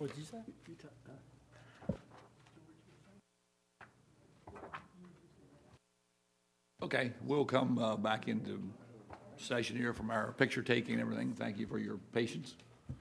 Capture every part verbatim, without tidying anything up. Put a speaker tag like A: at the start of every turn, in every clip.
A: What did you say?
B: Okay, we'll come uh, back into session here from our picture taking and everything. Thank you for your patience.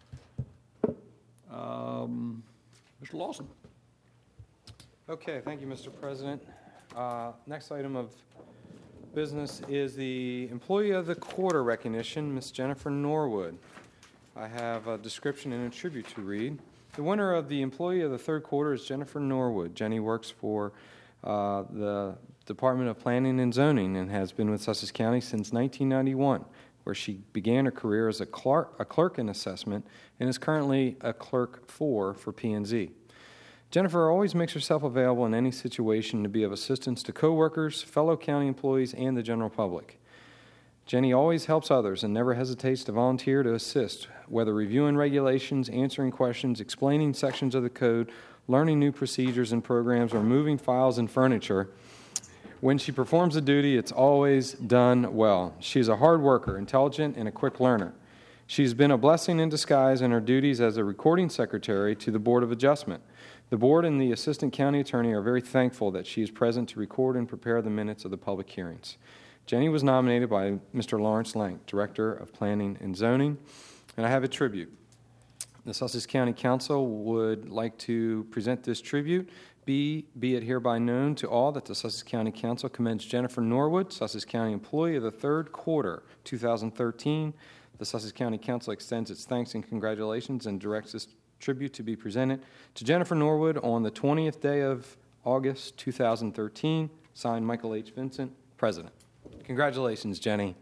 B: Um, Mister Lawson.
C: Okay, thank you, Mister President. Uh, next item of business is the Employee of the Quarter recognition, Miss Jennifer Norwood. I have a description and a tribute to read. The winner of the Employee of the Third Quarter is Jennifer Norwood. Jenny works for uh, the Department of Planning and Zoning and has been with Sussex County since nineteen ninety-one, where she began her career as a clerk, a clerk in assessment and is currently a clerk four for P and Z. Jennifer always makes herself available in any situation to be of assistance to coworkers, fellow county employees, and the general public. Jenny always helps others and never hesitates to volunteer to assist, whether reviewing regulations, answering questions, explaining sections of the code, learning new procedures and programs, or moving files and furniture. When she performs a duty, it's always done well. She's a hard worker, intelligent, and a quick learner. She's been a blessing in disguise in her duties as a recording secretary to the Board of Adjustment. The board and the assistant county attorney are very thankful that she is present to record and prepare the minutes of the public hearings. Jenny was nominated by Mister Lawrence Lank, Director of Planning and Zoning, and I have a tribute. The Sussex County Council would like to present this tribute. B, be it hereby known to all that the Sussex County Council commends Jennifer Norwood, Sussex County Employee of the Third Quarter, two thousand thirteen. The Sussex County Council extends its thanks and congratulations and directs this tribute to be presented to Jennifer Norwood on the twentieth day of August, two thousand thirteen. Signed, Michael H. Vincent, President. Congratulations, Jenny.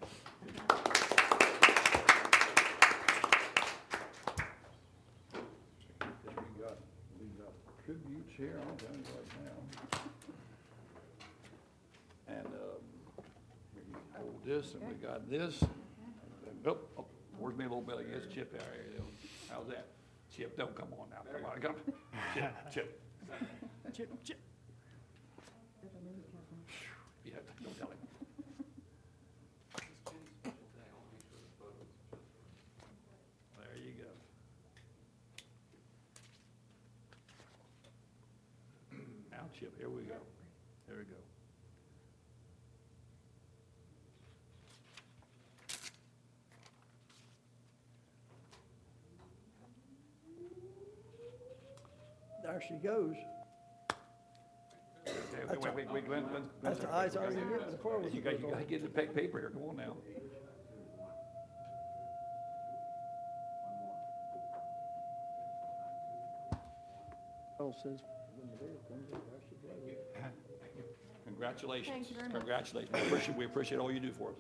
B: Tributes here, I'll tell you right now. And um, we can hold this, and we got this. Oh, oh, where's me little Billy? Yes, Chip out here. How's that? Chip, don't come on now. Come on, come. Chip, Chip. Chip, Chip. Yeah, don't tell him. There you go. Now, Chip, here we go. There we go.
A: There she goes.
B: Okay, wait, wait, wait, wait, wait, wait,
A: That's the eyes already in the car.
B: You got, you got to get the pa- paper here. Come on now.
A: Oh, says.
B: Congratulations.
D: Thank you very much.
B: Congratulations. We appreciate, we appreciate all you do for us.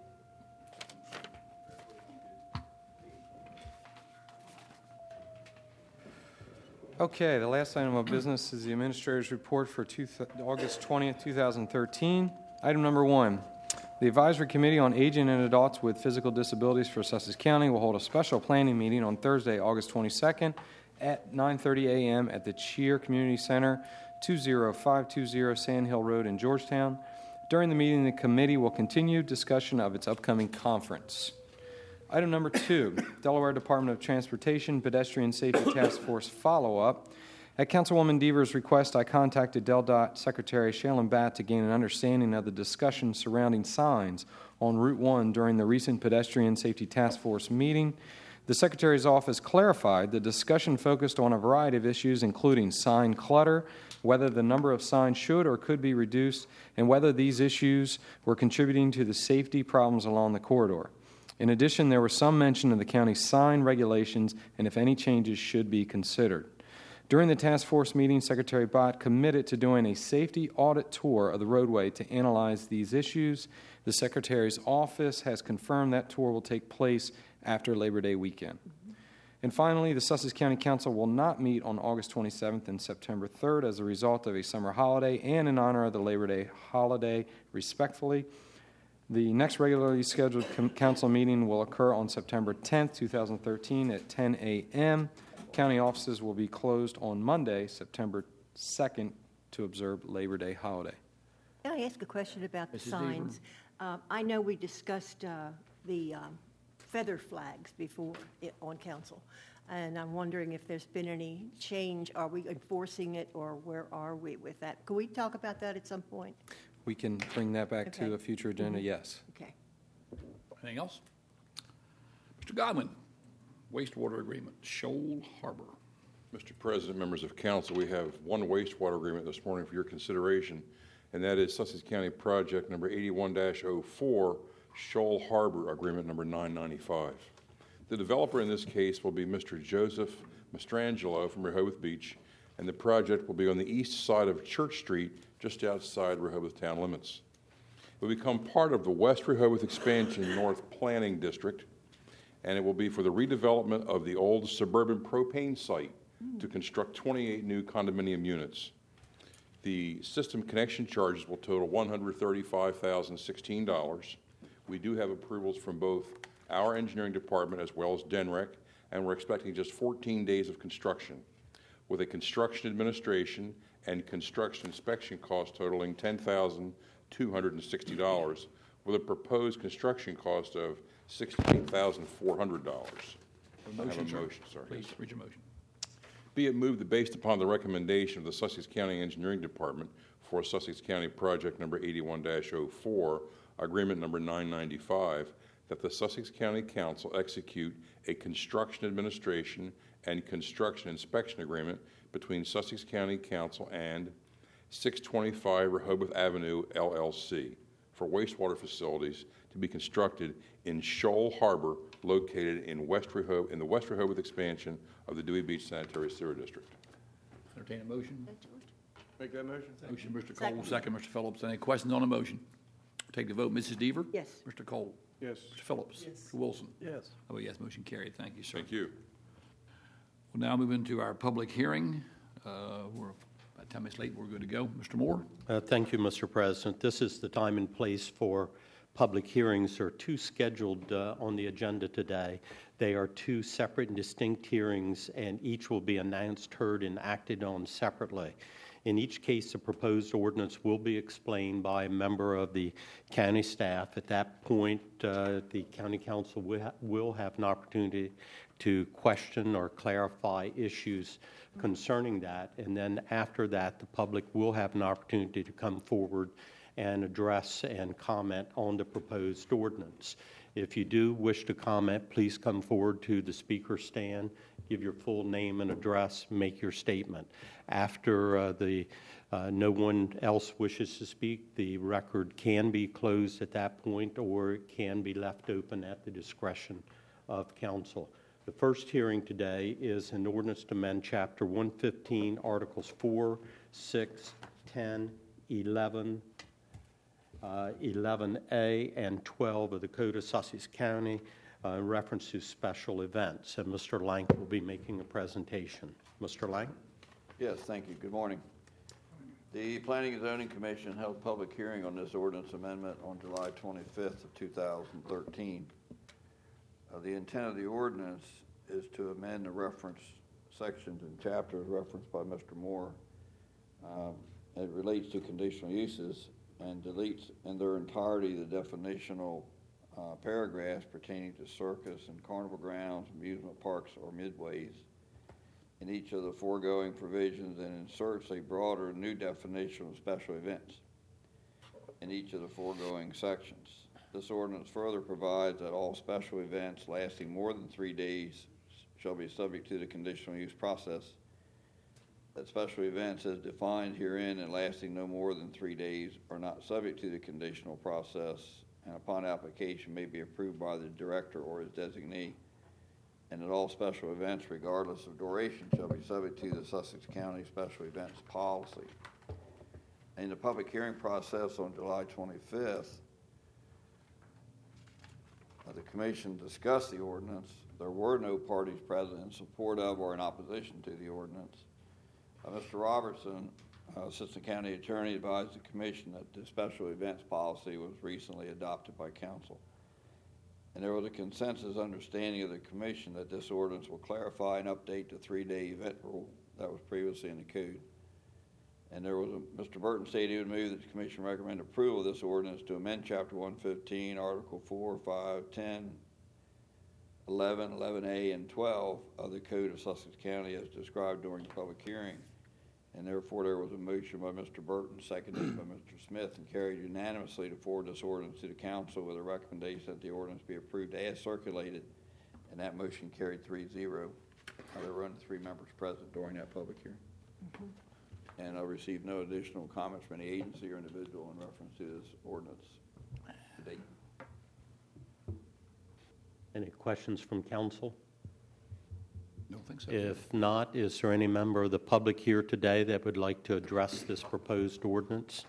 C: Okay, the last item of business is the Administrator's Report for two th- August twentieth, two thousand thirteen. Item number one, the Advisory Committee on Aging and Adults with Physical Disabilities for Sussex County will hold a special planning meeting on Thursday, August twenty-second at nine thirty a.m. at the Cheer Community Center, two oh five two oh Sand Hill Road in Georgetown. During the meeting, the committee will continue discussion of its upcoming conference. Item number two, Delaware Department of Transportation Pedestrian Safety Task Force follow-up. At Councilwoman Deaver's request, I contacted DelDOT Secretary Shaylin Batt to gain an understanding of the discussion surrounding signs on Route one during the recent Pedestrian Safety Task Force meeting. The Secretary's office clarified the discussion focused on a variety of issues, including sign clutter, whether the number of signs should or could be reduced, and whether these issues were contributing to the safety problems along the corridor. In addition, there was some mention of the county's sign regulations and if any changes should be considered. During the task force meeting, Secretary Bott committed to doing a safety audit tour of the roadway to analyze these issues. The Secretary's office has confirmed that tour will take place after Labor Day weekend. Mm-hmm. And finally, the Sussex County Council will not meet on August twenty-seventh and September third as a result of a summer holiday and in honor of the Labor Day holiday, respectfully. The next regularly scheduled com- council meeting will occur on September tenth, two thousand thirteen at ten a.m. County offices will be closed on Monday, September second, to observe Labor Day holiday.
D: Can I ask a question about the
B: Missus
D: signs? Uh, I know we discussed uh, the um, feather flags before it on council. And I'm wondering if there's been any change. Are we enforcing it, or where are we with that? Can we talk about that at some point?
C: We can bring that back to
D: Okay.
C: a future agenda, yes.
D: Okay.
B: Anything else? Mister Godwin, wastewater agreement, Shoal Harbor.
E: Mister President, members of council, we have one wastewater agreement this morning for your consideration, and that is Sussex County Project number eighty-one dash oh four, Shoal Harbor Agreement number nine ninety-five. The developer in this case will be Mister Joseph Mastrangelo from Rehoboth Beach, and the project will be on the east side of Church Street, just outside Rehoboth town limits. It will become part of the West Rehoboth Expansion North Planning District, and it will be for the redevelopment of the old suburban propane site to construct twenty-eight new condominium units. The system connection charges will total one hundred thirty-five thousand sixteen dollars. We do have approvals from both our engineering department as well as D E N R E C, and we're expecting just fourteen days of construction, with a construction administration and construction inspection cost totaling ten thousand two hundred sixty dollars, with a proposed construction cost of sixty-eight thousand four hundred dollars. I have a
B: sir.
E: motion, sorry.
B: Please, read your motion.
E: Be it moved that based upon the recommendation of the Sussex County Engineering Department for Sussex County Project number eighty-one dash oh four, agreement number nine ninety-five, that the Sussex County Council execute a construction administration and construction inspection agreement between Sussex County Council and six twenty-five Rehoboth Avenue, L L C, for wastewater facilities to be constructed in Shoal Harbor, located in West Rehoboth, in the West Rehoboth expansion of the Dewey Beach Sanitary Sewer District.
B: Entertain a motion.
E: Make that motion.
B: Motion, Mister Cole,
D: Second.
B: second, Mister Phillips. Any questions on the motion? Take the vote. Missus Deaver?
D: Yes.
B: Mister Cole?
E: Yes.
B: Mister Phillips?
A: Yes.
B: Mister Wilson?
A: Yes.
B: Oh, yes, motion carried. Thank you, sir.
E: Thank you.
B: We'll now move into our public hearing. Uh, We're about ten minutes late. We're good to go. Mister Moore?
F: Uh, Thank you, Mister President. This is the time and place for public hearings. There are two scheduled uh, on the agenda today. They are two separate and distinct hearings, and each will be announced, heard, and acted on separately. In each case, the proposed ordinance will be explained by a member of the county staff. At that point, uh, the county council will, ha- will have an opportunity to question or clarify issues concerning that. And then after that, the public will have an opportunity to come forward and address and comment on the proposed ordinance. If you do wish to comment, please come forward to the speaker stand, give your full name and address, make your statement. After uh, the uh, no one else wishes to speak, the record can be closed at that point, or it can be left open at the discretion of council. The first hearing today is an ordinance to amend Chapter one fifteen, Articles four, six, ten, eleven, uh, eleven A, and twelve of the Code of Sussex County uh, in reference to special events. And Mister Lank will be making a presentation. Mister Lank?
G: Yes, thank you. Good morning. The Planning and Zoning Commission held a public hearing on this ordinance amendment on July twenty-fifth of two thousand thirteen. Uh, the intent of the ordinance is to amend the reference sections and chapters referenced by Mister Moore. Um, it relates to conditional uses and deletes in their entirety the definitional uh, paragraphs pertaining to circus and carnival grounds, amusement parks, or midways in each of the foregoing provisions, and inserts a broader new definition of special events in each of the foregoing sections. This ordinance further provides that all special events lasting more than three days shall be subject to the conditional use process. That special events as defined herein and lasting no more than three days are not subject to the conditional process, and upon application may be approved by the director or his designee, and that all special events, regardless of duration, shall be subject to the Sussex County Special Events Policy. In the public hearing process on July twenty-fifth, uh, the Commission discussed the ordinance. There were no parties present in support of or in opposition to the ordinance. Uh, Mister Robertson, uh, Assistant County Attorney, advised the Commission that the Special Events Policy was recently adopted by Council. And there was a consensus understanding of the Commission that this ordinance will clarify and update the three-day event rule that was previously in the Code. And there was a, Mister Burton stated he would move that the Commission recommend approval of this ordinance to amend Chapter one fifteen, Article four, five, ten, eleven, eleven A, and twelve of the Code of Sussex County as described during the public hearing. And therefore, there was a motion by Mister Burton, seconded by Mister Smith, and carried unanimously to forward this ordinance to the council with a recommendation that the ordinance be approved as circulated. And that motion carried three zero. Uh, There were only three members present during that public hearing. And I received no additional comments from any agency or individual in reference to this ordinance to date.
F: Any questions from council?
B: Don't think so.
F: If not, is there any member of the public here today that would like to address this proposed ordinance?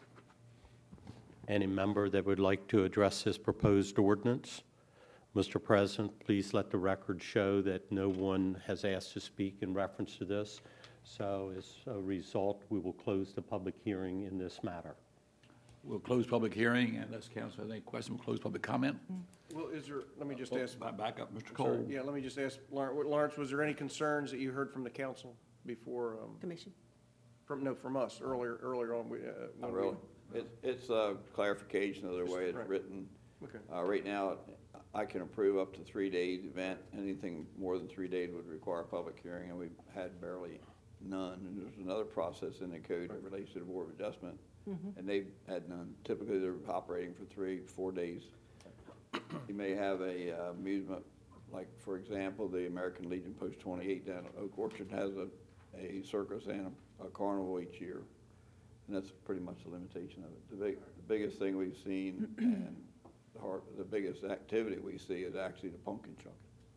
F: Any member that would like to address this proposed ordinance? Mister President, please let the record show that no one has asked to speak in reference to this. So as a result, we will close the public hearing in this matter.
B: We'll close public hearing, and unless council has any question, we'll close public comment.
H: Well, is there, let me just
B: Oh,
H: ask,
B: back- Back up, Mister
H: sorry,
B: Cole.
H: yeah, let me just ask, Lawrence, Lawrence, was there any concerns that you heard from the council before, um,
D: Commission?
H: from, no, from us earlier, earlier on? we, uh,
G: Not
H: when we-
G: really. It's, it's a clarification of the way it's
H: Right.
G: written.
H: Okay.
G: Uh, right now, I can approve up to three days event. Anything more than three days would require a public hearing, and we've had barely none. And there's another process in the code that relates to the Board of Adjustment, and they've had none. Typically, they're operating for three, four days. You may have a uh, amusement, like, for example, the American Legion Post twenty-eight down at Oak Orchard has a, a circus and a, a carnival each year. And that's pretty much the limitation of it. The big, the biggest thing we've seen and the heart, the biggest activity we see is actually the pumpkin chuck.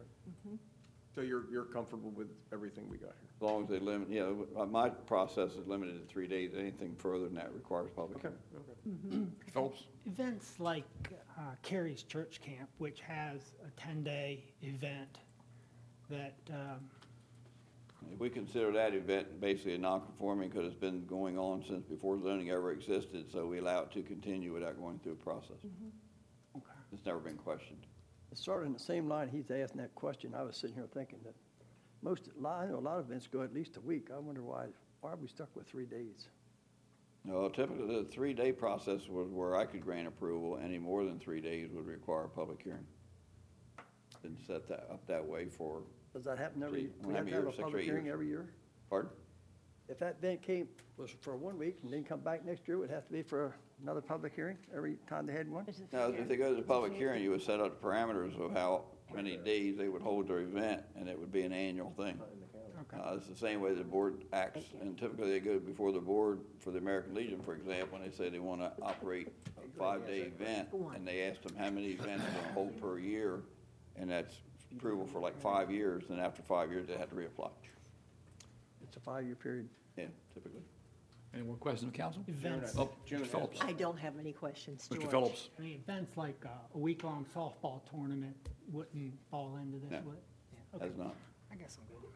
H: So you're, you're comfortable with everything we got here?
G: As long as they limit, you know, my process is limited to three days. Anything further than that requires public
H: Okay,
G: hearing.
H: okay.
B: Phillips?
I: Events like uh, Carrie's Church Camp, which has a ten-day event that, um,
G: We consider that event basically a non-conforming because it's been going on since before zoning ever existed, so we allow it to continue without going through a process.
I: okay.
G: It's never been questioned.
A: Sort of in the same line he's asking that question, I was sitting here thinking that most, I know a lot of events go at least a week. I wonder why, why are we stuck with three days?
G: No, typically the three-day process was where I could grant approval. Any more than three days would require a public hearing. Been set that, up that way for,
A: Does that happen every,
G: Three-
A: we have
G: every
A: to have
G: year,
A: a
G: six or
A: public
G: eight
A: hearing
G: years.
A: every year?
G: pardon?
A: If that event came, was for one week and then come back next year, it would have to be for another public hearing every time they had one?
D: Is it
G: Now,
D: fair?
G: if they go to the public hearing, you would set up the parameters of how many days they would hold their event, and it would be an annual thing.
I: Okay.
G: Uh, it's the same way the board acts, and typically they go before the board for the American Legion, for example, and they say they want to operate a five-day event, and they ask them how many events they're going to hold per year, and that's approval for like five years, and after five years, they have to reapply.
A: It's a five-year period.
G: Yeah, typically.
B: Any more questions of council?
I: Events,
B: Oh,
H: June
B: Mister Phillips.
D: I don't have any questions, George.
B: Mister Phillips?
I: I mean, events like uh, a week-long softball tournament wouldn't fall into this,
G: No.
I: would it? Yeah, okay.
G: Has not.
I: I guess I'm good.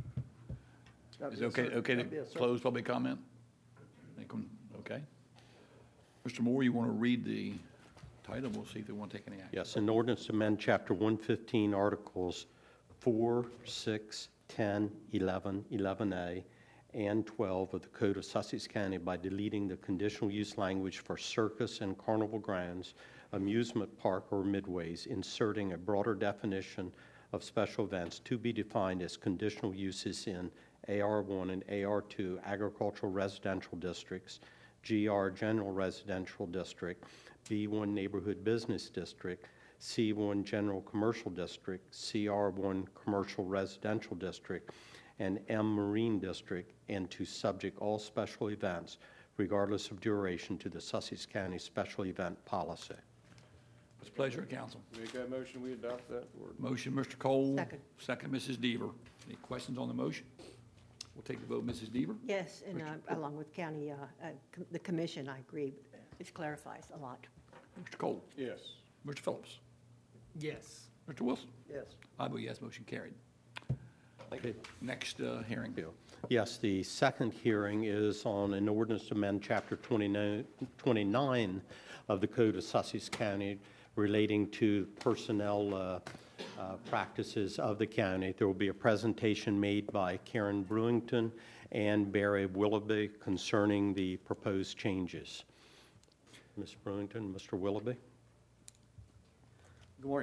A: That'd
B: Is
A: be
B: it
A: a
B: okay,
A: cir-
B: okay to
A: that'd be a cir-
B: close public comment? Think we- Okay. Mister Moore, you want to read the title? We'll see if they want to take any action.
F: Yes, an ordinance to amend Chapter one fifteen, Articles four, six, ten, eleven, eleven A, and twelve of the Code of Sussex County by deleting the conditional use language for circus and carnival grounds, amusement park, or midways, inserting a broader definition of special events to be defined as conditional uses in A R one and A R two agricultural residential districts, G R general residential district, B one neighborhood business district, C one general commercial district, C R one commercial residential district, and M marine district, and to subject all special events, regardless of duration, to the Sussex County special event policy.
B: What's the pleasure of council?
H: Make that motion, we adopt that ordinance.
B: Motion, Mister Cole.
D: Second.
B: Second, Missus Deaver. Any questions on the motion? We'll take the vote, Missus Deaver.
D: Yes, and uh, along with county, uh, uh, com- the commission, I agree. It clarifies a lot.
B: Mister Cole.
H: Yes.
B: Mister Phillips.
I: Yes.
B: Mister Wilson.
A: Yes.
B: I vote yes, motion carried.
F: Okay.
B: Next uh, hearing.
F: Bill. Yes, the second hearing is on an ordinance to amend Chapter twenty-nine twenty-nine of the Code of Sussex County relating to personnel uh, uh, practices of the county. There will be a presentation made by Karen Brewington and Barry Willoughby concerning the proposed changes. Miz Brewington, Mister Willoughby?
J: Good morning.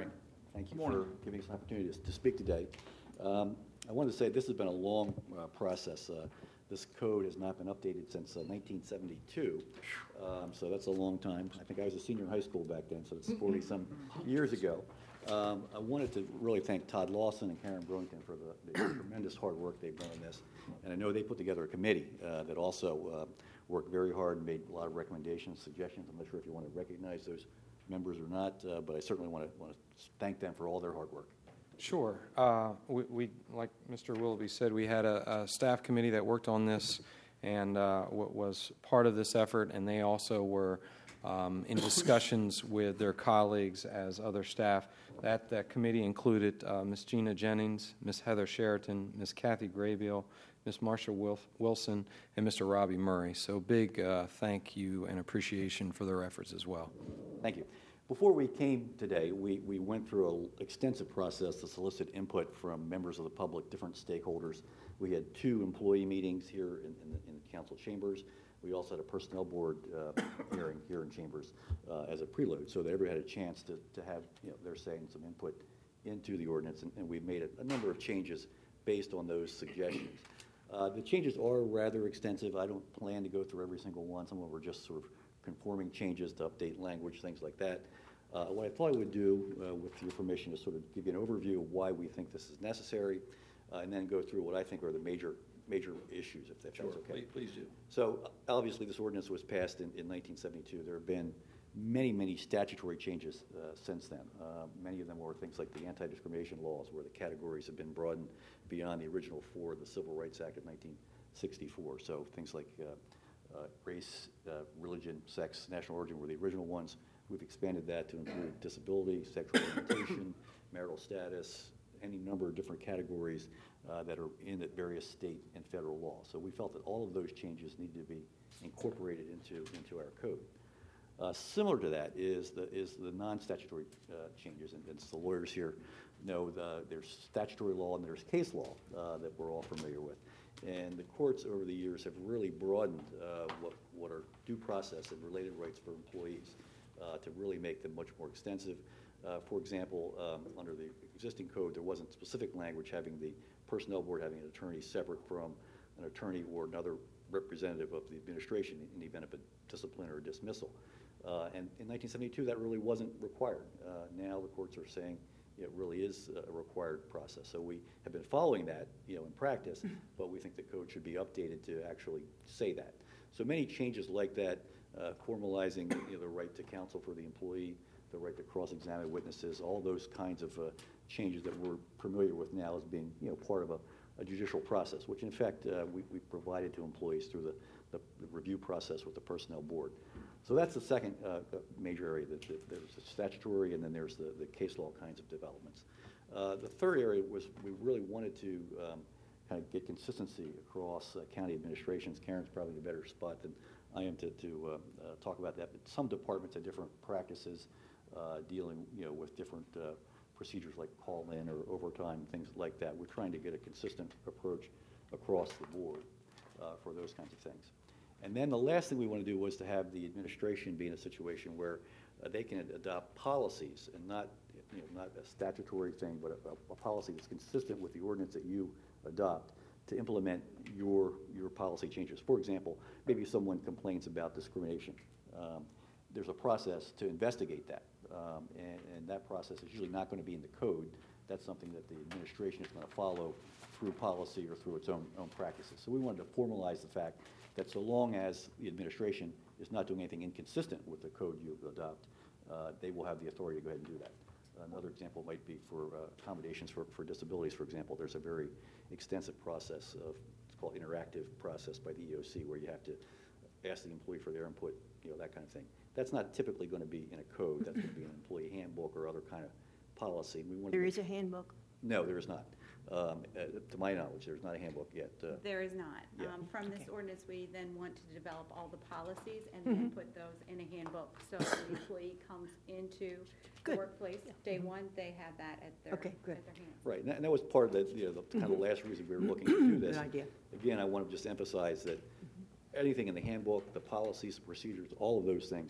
J: Thank you
B: Morning.
J: for giving us an opportunity to- to speak today. Um, I wanted to say this has been a long uh, process. Uh, This code has not been updated since uh, nineteen seventy-two, um, so that's a long time. I think I was a senior in high school back then, so it's forty-some years ago. Um, I wanted to really thank Todd Lawson and Karen Brewington for the the tremendous hard work they've done on this. And I know they put together a committee uh, that also uh, worked very hard and made a lot of recommendations, suggestions. I'm not sure if you want to recognize those members or not, uh, but I certainly want to want to thank them for all their hard work.
C: Sure. Uh, we, we, like Mister Willoughby said, we had a, a staff committee that worked on this and uh, w- was part of this effort, and they also were um, in discussions with their colleagues as other staff. That, that committee included uh, Miz Gina Jennings, Miz Heather Sheraton, Miz Kathy Graybill, Miz Marsha Wilf- Wilson, and Mister Robbie Murray. So big uh, thank you and appreciation for their efforts as well.
J: Thank you. Before we came today, we, we went through an extensive process to solicit input from members of the public, different stakeholders. We had two employee meetings here in, in, the, in the council chambers. We also had a personnel board uh, hearing here in chambers uh, as a prelude, so that everybody had a chance to, to have you know, their say and some input into the ordinance, and, and we've made a, a number of changes based on those suggestions. Uh, the changes are rather extensive. I don't plan to go through every single one. Some of them are just sort of conforming changes to update language, things like that. Uh, what I thought I would do, uh, with your permission, is sort of give you an overview of why we think this is necessary, uh, and then go through what I think are the major major issues, if, if
B: Sure,
J: that's okay.
B: please, please do.
J: So uh, obviously, this ordinance was passed in, in nineteen seventy-two. There have been many, many statutory changes uh, since then. Uh, many of them were things like the anti-discrimination laws, where the categories have been broadened beyond the original four of the Civil Rights Act of nineteen sixty-four. So things like uh, uh, race, uh, religion, sex, national origin were the original ones. We've expanded that to include disability, sexual orientation, marital status, any number of different categories uh, that are in the various state and federal law. So we felt that all of those changes need to be incorporated into, into our code. Uh, similar to that is the, is the non-statutory uh, changes, and, and the lawyers here know the, there's statutory law and there's case law uh, that we're all familiar with. And the courts over the years have really broadened uh, what, what are due process and related rights for employees. Uh, to really make them much more extensive. Uh, for example, um, under the existing code, there wasn't specific language having the personnel board having an attorney separate from an attorney or another representative of the administration in the event of a discipline or dismissal. Uh, and in nineteen seventy-two, that really wasn't required. Uh, now the courts are saying it really is a required process. So we have been following that, you know, in practice, but we think the code should be updated to actually say that. So many changes like that. Uh, formalizing you know, the right to counsel for the employee, the right to cross-examine witnesses, all those kinds of uh, changes that we're familiar with now as being you know, part of a, a judicial process, which in fact uh, we, we provided to employees through the, the, the review process with the personnel board. So that's the second uh, major area. That, that there's the statutory and then there's the, the case law kinds of developments. Uh, the third area was we really wanted to um, kind of get consistency across uh, county administrations. Karen's probably in a better spot than I am to, to uh, uh, talk about that, but some departments have different practices uh, dealing, you know, with different uh, procedures like call-in or overtime, things like that. We're trying to get a consistent approach across the board uh, for those kinds of things. And then the last thing we want to do was to have the administration be in a situation where uh, they can adopt policies and not, you know, not a statutory thing, but a, a policy that's consistent with the ordinance that you adopt to implement your your policy changes. For example, maybe someone complains about discrimination. Um, there's a process to investigate that, um, and, and that process is usually not going to be in the code. That's something that the administration is going to follow through policy or through its own own practices. So we wanted to formalize the fact that so long as the administration is not doing anything inconsistent with the code you adopt, uh, they will have the authority to go ahead and do that. Another example might be for uh, accommodations for, for disabilities, for example. There's a very extensive process of, it's called interactive process by the E O C, where you have to ask the employee for their input, you know, that kind of thing. That's not typically going to be in a code. That's going to be an employee handbook or other kind of policy. We want
D: There
J: to
D: is a handbook.
J: No, there is not. Um, uh, to my knowledge, there's not a handbook yet. Uh,
K: There is not.
J: Yeah.
K: Um, From this
D: Okay.
K: ordinance, we then want to develop all the policies and
D: Mm-hmm.
K: then put those in a handbook. So when the employee comes into the
D: Good.
K: workplace, day one, they have that at their,
D: Okay, good.
K: at their hands.
J: Right, and that, and that was part of the, you know, the kind of last reason we were looking to do this.
D: Good idea.
J: Again, I want to just emphasize that anything in the handbook, the policies, the procedures, all of those things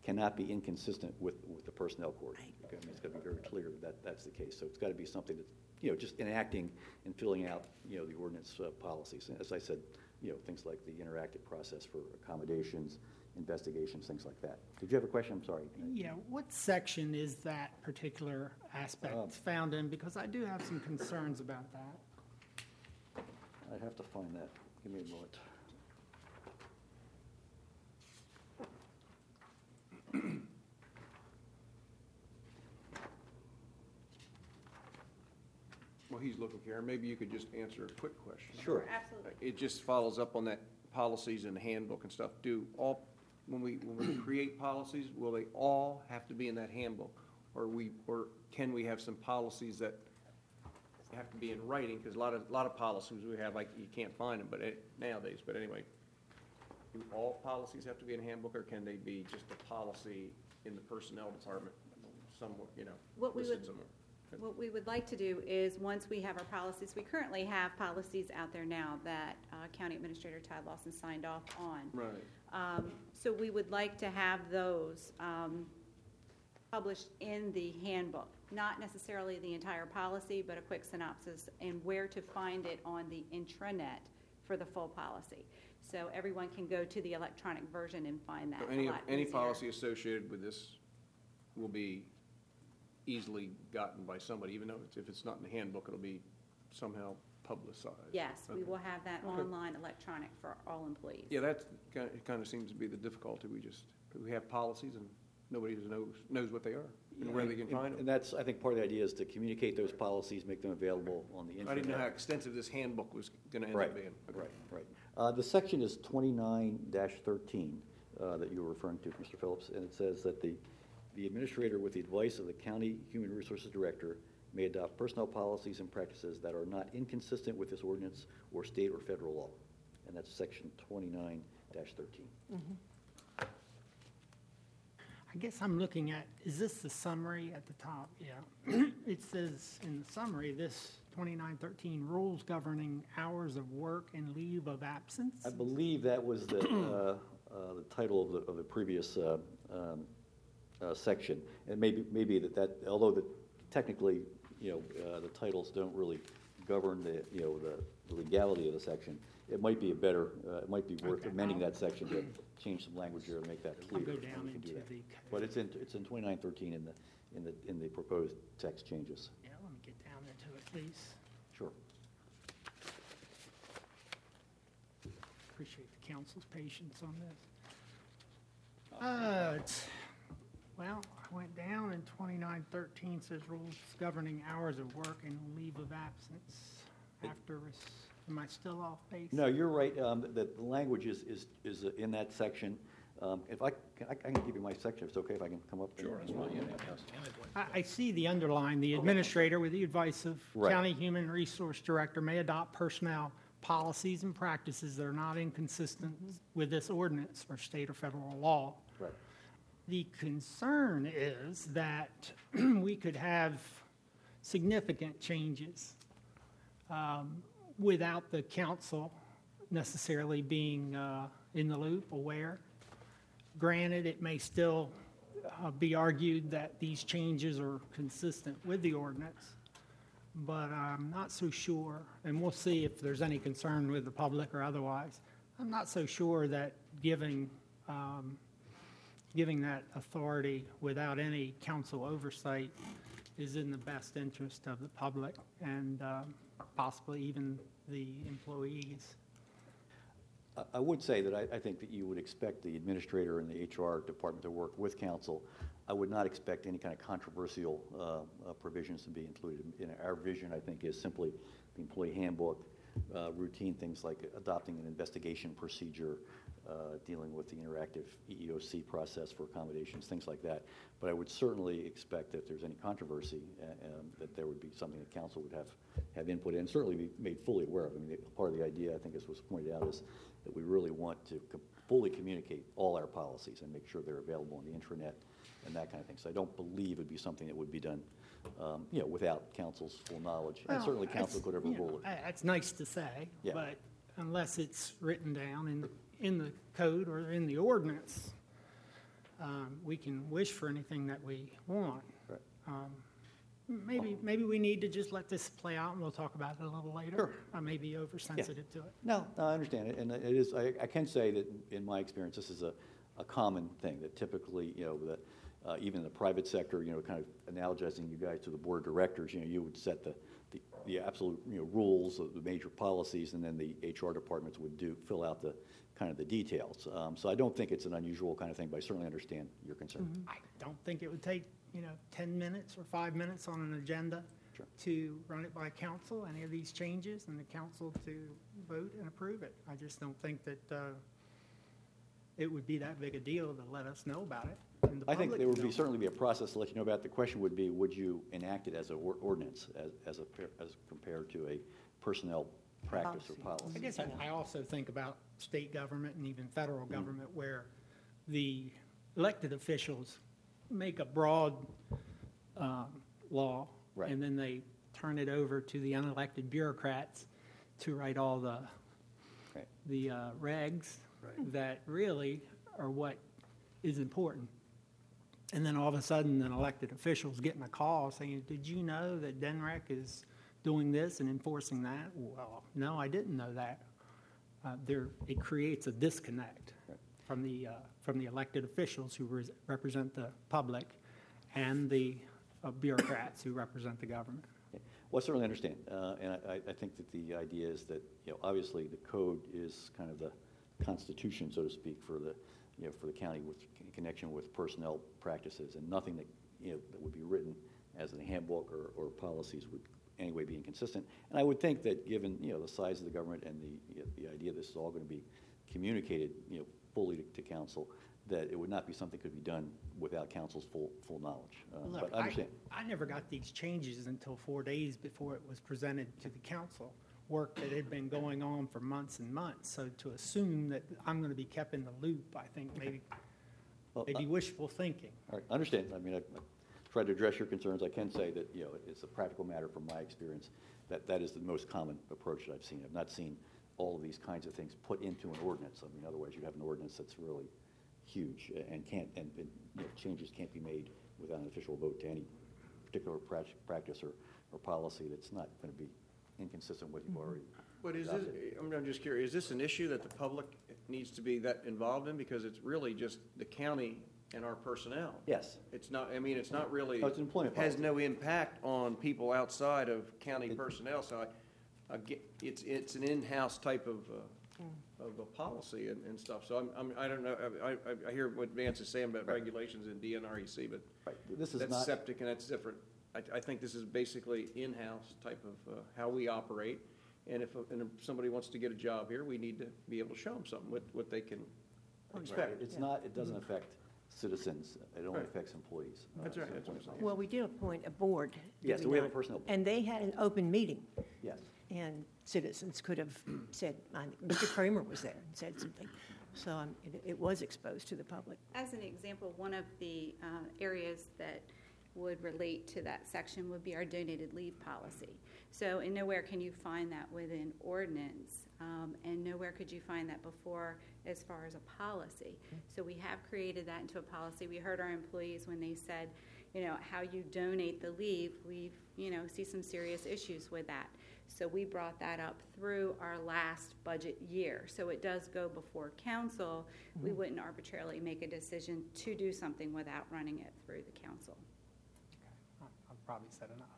J: cannot be inconsistent with, with the personnel code. I mean, it's got to be very clear that that's the case. So it's got to be something that's, you know, just enacting and filling out, you know, the ordinance uh, policies. And as I said, you know, things like the interactive process for accommodations, investigations, things like that. Did you have a question? I'm sorry.
I: Yeah, what section is that particular aspect
J: Um,
I: found in? Because I do have some concerns about that.
J: I'd have to find that. Give me a moment.
H: Well, he's looking, Karen, maybe you could just answer a quick question.
J: Sure.
K: Absolutely.
H: It just follows up on that policies and handbook and stuff. Do all, when we, when we create policies, will they all have to be in that handbook? Or we, or can we have some policies that have to be in writing? Because a lot of, a lot of policies we have, like, you can't find them, but it, nowadays, but anyway. Do all policies have to be in handbook, or can they be just a policy in the personnel department somewhere, you know,
K: What we
H: listed
K: would-
H: somewhere?
K: What we would like to do is, once we have our policies, we currently have policies out there now that uh, County Administrator Todd Lawson signed off on.
H: Right.
K: Um, So we would like to have those um, published in the handbook, not necessarily the entire policy, but a quick synopsis and where to find it on the intranet for the full policy. So everyone can go to the electronic version and find that
H: So
K: a
H: any,
K: lot
H: any
K: easier.
H: policy associated with this will be easily gotten by somebody, even though it's, if it's not in the handbook, it'll be somehow publicized.
K: Yes, we
H: Okay.
K: will have that
H: Okay.
K: online electronic for all employees.
H: Yeah, that's, kind of- it kind of seems to be the difficulty. We just, we have policies and nobody knows, knows what they are and where they can find
J: And
H: them.
J: that's, I think, part of the idea is to communicate those policies, make them available on the internet.
H: I didn't know how extensive this handbook was going to end
J: Right,
H: up being. Okay.
J: right, right. Uh, The section is twenty-nine thirteen uh, that you were referring to, Mister Phillips, and it says that the, the administrator, with the advice of the county human resources director, may adopt personnel policies and practices that are not inconsistent with this ordinance or state or federal law. And that's section twenty-nine thirteen.
I: I guess I'm looking at, is this the summary at the top? Yeah. It says in the summary, this twenty-nine thirteen rules governing hours of work and leave of absence.
J: I believe that was the, uh, uh, the title of the, of the previous uh, um, uh, section. And maybe, maybe that, that, although the, technically, you know, uh, the titles don't really govern the, you know, the the legality of the section, it might be a better, uh, it might be worth
I: Okay.
J: amending that section to change some language here and make that
I: I'll
J: clear.
I: go down
J: We can
I: into
J: do that.
I: the.
J: But it's in, it's in twenty-nine thirteen in the, in the, in the proposed text changes.
I: Yeah, let me get down into it, please.
J: Sure.
I: Appreciate the council's patience on this. Uh, it's, well, I went down and twenty-nine thirteen says rules governing hours of work and leave of absence after, res- am I still off base?
J: No, you're right, um, the, the language is, is, is in that section. Um, if I, I can give you my section, if it's okay, if I can come up.
B: Sure, that's fine, yeah.
I: I, I see the underline, the administrator, with the advice of
J: Right.
I: county human resource director, may adopt personnel policies and practices that are not inconsistent with this ordinance or state or federal law.
J: Right.
I: The concern is that we could have significant changes um, without the council necessarily being uh, in the loop, aware. Granted, it may still uh, be argued that these changes are consistent with the ordinance, but I'm not so sure, and we'll see if there's any concern with the public or otherwise. I'm not so sure that giving um, giving that authority without any council oversight is in the best interest of the public and um, possibly even the employees.
J: I- I would say that I, I think that you would expect the administrator and the H R department to work with council. I would not expect any kind of controversial uh, uh, provisions to be included. In our vision, I think, is simply the employee handbook, uh, routine things like adopting an investigation procedure, uh, dealing with the interactive E E O C process for accommodations, things like that. But I would certainly expect that if there's any controversy, uh, um, that there would be something that council would have, have input in, and certainly be made fully aware of. I mean, part of the idea, I think, as was pointed out, is that we really want to co- fully communicate all our policies and make sure they're available on the intranet and that kind of thing. So I don't believe it'd be something that would be done, um, you know, without council's full knowledge. And
I: Well,
J: certainly council
I: that's-
J: could
I: you know,
J: overrule it.
I: I- That's nice to say,
J: Yeah.
I: but unless it's written down in, in the code or in the ordinance, Um, We can wish for anything that we want.
J: Right.
I: Um, Maybe, maybe we need to just let this play out, and we'll talk about it a little later.
J: Sure.
I: I may be oversensitive to it.
J: No, no, I understand it, and it is, I, I can say that in my experience, this is a, a common thing, that typically, you know, that uh, even in the private sector, you know, kind of analogizing you guys to the board of directors, you know, you would set the, the, the absolute, you know, rules of the major policies, and then the H R departments would do, fill out the, kind of the details. Um, so I don't think it's an unusual kind of thing, but I certainly understand your concern.
I: I don't think it would take, you know, ten minutes or five minutes on an agenda
J: Sure.
I: to run it by council, any of these changes, and the council to vote and approve it. I just don't think that uh, it would be that big a deal to let us know about it. and the
J: I think
I: public
J: there would
I: know
J: be,
I: about
J: certainly be a process to let you know about it. The question would be, would you enact it as an ordinance, as, as a, par- as compared to a personnel practice or
I: it.
J: policy?
I: I guess I I also think about state government and even federal
J: Mm-hmm.
I: government where the elected officials make a broad um, law,
J: Right.
I: and then they turn it over to the unelected bureaucrats to write all the
J: Right.
I: the uh, regs that really are what is important. And then all of a sudden, an elected official's getting a call saying, "Did you know that D N R E C is doing this and enforcing that?" Well, no, I didn't know that. Uh, there, it creates a disconnect
J: Right.
I: from the uh, from the elected officials who res- represent the public and the uh, bureaucrats who represent the government.
J: Yeah. Well, I certainly understand, uh, and I, I think that the idea is that, you know, obviously the code is kind of the constitution, so to speak, for the, you know, for the county with in connection with personnel practices, and nothing that, you know, that would be written as a handbook or, or policies would anyway be inconsistent. And I would think that given, you know, the size of the government and the, you know, the idea this is all going to be communicated, you know, fully to, to council, that it would not be something that could be done without council's full, full knowledge. Uh,
I: Look,
J: But I understand.
I: I never got these changes until four days before it was presented to the council, work that had been going on for months and months. So to assume that I'm going to be kept in the loop, I think maybe,
J: Well,
I: maybe
J: uh,
I: wishful thinking.
J: All right, understand. I mean, I, I tried to address your concerns. I can say that, you know, it's a practical matter from my experience, that that is the most common approach that I've seen. I've not seen all of these kinds of things put into an ordinance. I mean, otherwise you'd have an ordinance that's really huge and can't, and, and, you know, changes can't be made without an official vote to any particular prac- practice or, or policy that's not going to be inconsistent with what you've already.
H: But is this,
J: adopted.
H: I'm I'm just curious, is this an issue that the public needs to be that involved in? Because it's really just the county and our personnel.
J: Yes.
H: It's not, I mean, it's not really.
J: No, it's an employment
H: Has
J: policy.
H: no impact on people outside of county
J: It-
H: personnel, so I, I get, it's, it's an in-house type of, uh, of a policy and, and stuff. So I'm, I'm, I don't know, I, I, I hear what Vance is saying about
J: Right.
H: regulations in D N R E C, but
J: Right. This is
H: that's
J: not.
H: septic and that's different. I, I think this is basically in-house type of, uh, how we operate. And if, and if somebody wants to get a job here, we need to be able to show them something, what, what they can expect.
J: It's not, it doesn't affect citizens. It only
H: Right.
J: affects employees. Uh,
H: That's right,
J: so
H: that's what I'm saying.
D: Well, we did appoint a board. did
J: Yes, we have a
D: not?
J: personnel board.
D: And they had an open meeting,
J: Yes.
D: and citizens could have said, I think Mister Kramer was there and said something. So um, it, it was exposed to the public.
K: As an example, one of the uh, areas that would relate to that section would be our donated leave policy. So, and nowhere can you find that within ordinance, um, and nowhere could you find that before as far as a policy. So we have created that into a policy. We heard our employees when they said, you know, how you donate the leave, we, you know, see some serious issues with that. So we brought that up through our last budget year. So it does go before council. We wouldn't arbitrarily make a decision to do something without running it through the council.
I: Okay. I've probably said enough.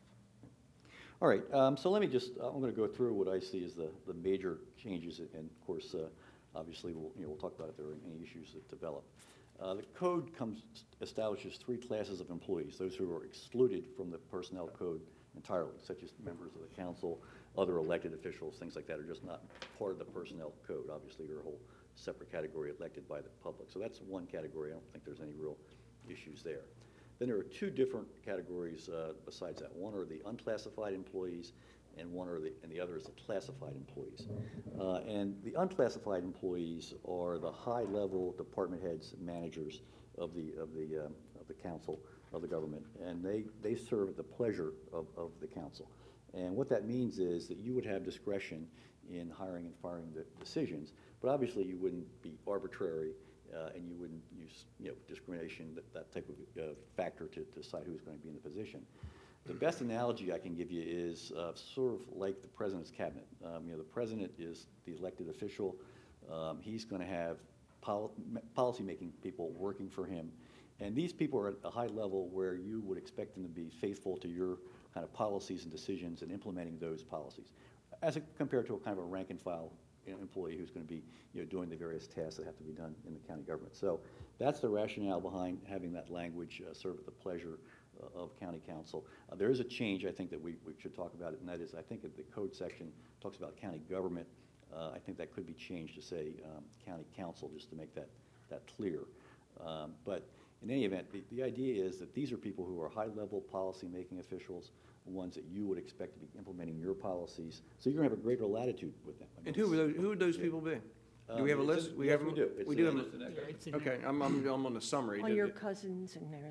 J: All right, um, so let me just, I'm going to go through what I see as the, the major changes, and of course, uh, obviously, we'll, you know, we'll talk about if there are any issues that develop. Uh, the code comes, establishes three classes of employees, those who are excluded from the personnel code entirely, such as members of the council, other elected officials, things like that are just not part of the personnel code. Obviously, you're a whole separate category elected by the public. So that's one category. I don't think there's any real issues there. Then there are two different categories uh, besides that. One are the unclassified employees, and one are the, and the other is the classified employees. Uh, and the unclassified employees are the high-level department heads, managers of the of the um, of the council of the government, and they they serve at the pleasure of, of the council. And what that means is that you would have discretion in hiring and firing the decisions, but obviously you wouldn't be arbitrary uh, and you wouldn't use, you know, discrimination, that, that type of uh, factor to, to decide who's going to be in the position. The best analogy I can give you is uh, sort of like the president's cabinet. Um, you know, the president is the elected official. Um, he's going to have pol- policy-making people working for him. And these people are at a high level where you would expect them to be faithful to your kind of policies and decisions and implementing those policies, as a, compared to a kind of a rank-and-file employee who's going to be, you know, doing the various tasks that have to be done in the county government. So that's the rationale behind having that language uh, serve at the pleasure uh, of county council. Uh, there is a change, I think, that we, we should talk about it, and that is, I think that the code section talks about county government. Uh, I think that could be changed to say um, county council, just to make that, that clear. Um, but in any event, the, the idea is that these are people who are high-level policy-making officials, ones that you would expect to be implementing your policies. So you're going to have a greater latitude with them. I mean,
H: And who would those, who would those people be? Do we have a
J: Um, it's
H: list?
J: in-
H: We
J: yes,
H: have
J: we do. It's
H: We do
J: in-
H: have,
B: Listed
H: a-
B: in there.
I: It's in
H: okay, I'm, I'm, I'm on the summary.
D: All your cousins and their,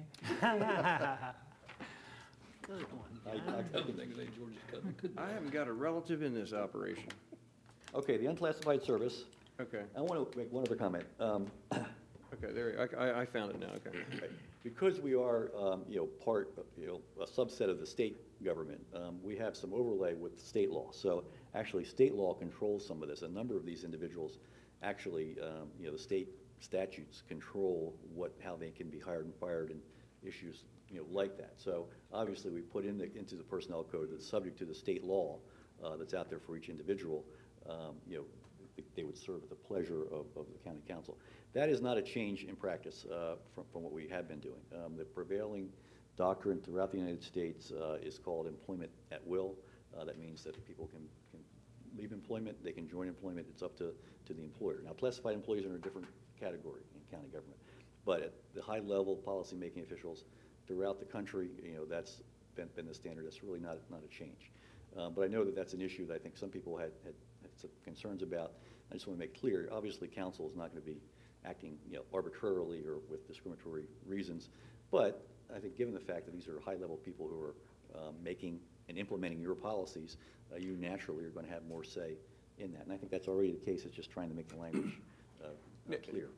I: Good one.
J: I- I-
B: Cousin, things ain't George's cousin. Couldn't-
H: I haven't got a relative in this operation.
J: Okay, the unclassified service.
H: Okay,
J: I want to make one other comment. Um,
H: okay, there, I, I- I found it now, okay.
J: Because we are, um, you know, part, of, you know, a subset of the state government, um, we have some overlay with state law. So actually, state law controls some of this. A number of these individuals, actually, um, you know, the state statutes control what, how they can be hired and fired and issues, you know, like that. So obviously, we put in the, into the personnel code that's subject to the state law uh, that's out there for each individual. Um, you know, they would serve at the pleasure of, of the county council. That is not a change in practice uh, from, from what we have been doing. Um, the prevailing doctrine throughout the United States uh, is called employment at will. Uh, that means that people can, can leave employment, they can join employment. It's up to, to the employer. Now, classified employees are in a different category in county government, but at the high level, policy-making officials throughout the country, you know, that's been, been the standard. That's really not not a change. Uh, but I know that that's an issue that I think some people had, had, had some concerns about. I just want to make clear, obviously, council is not going to be acting, you know, arbitrarily or with discriminatory reasons. But I think given the fact that these are high-level people who are um, making and implementing your policies, uh, you naturally are going to have more say in that. And I think that's already the case. It's just trying to make the language uh, uh, clear.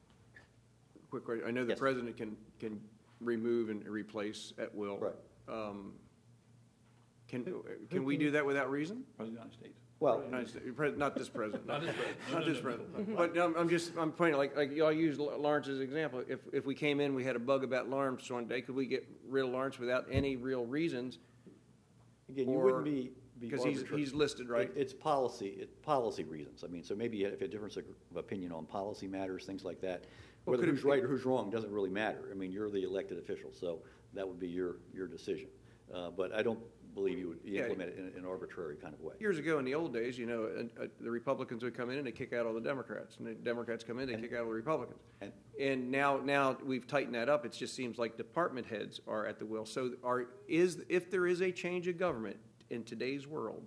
H: Quick question, I know the
J: Yes.
H: president can, can remove and replace at will.
J: Right.
H: Um, Can, can we do that without reason?
B: President of the United States.
J: Well,
H: United States- pres- Not this president.
B: Not this president.
H: Not this president. But um, I'm just, I'm pointing, like, like y'all use Lawrence as an example. If, if we came in, we had a bug about Lawrence one day, could we get rid of Lawrence without any real reasons?
J: again, you
H: or-
J: wouldn't be. be
H: Because he's,
J: arbitrary.
H: he's listed, right?
J: It- It's policy, it, policy reasons. I mean, so maybe if you had a difference of of opinion on policy matters, things like that,
H: Well,
J: whether
H: could it
J: who's
H: be-
J: right or who's wrong doesn't really matter. I mean, you're the elected official, so that would be your, your decision. Uh, But I don't believe you would
H: Yeah.
J: implement it in an arbitrary kind of way.
H: Years ago, in the old days, you know, uh, uh, the Republicans would come in and they kick out all the Democrats, and the Democrats come in, they kick out all the Republicans.
J: And-
H: And now, now we've tightened that up. It just seems like department heads are at the will. So are, is, if there is a change of government in today's world,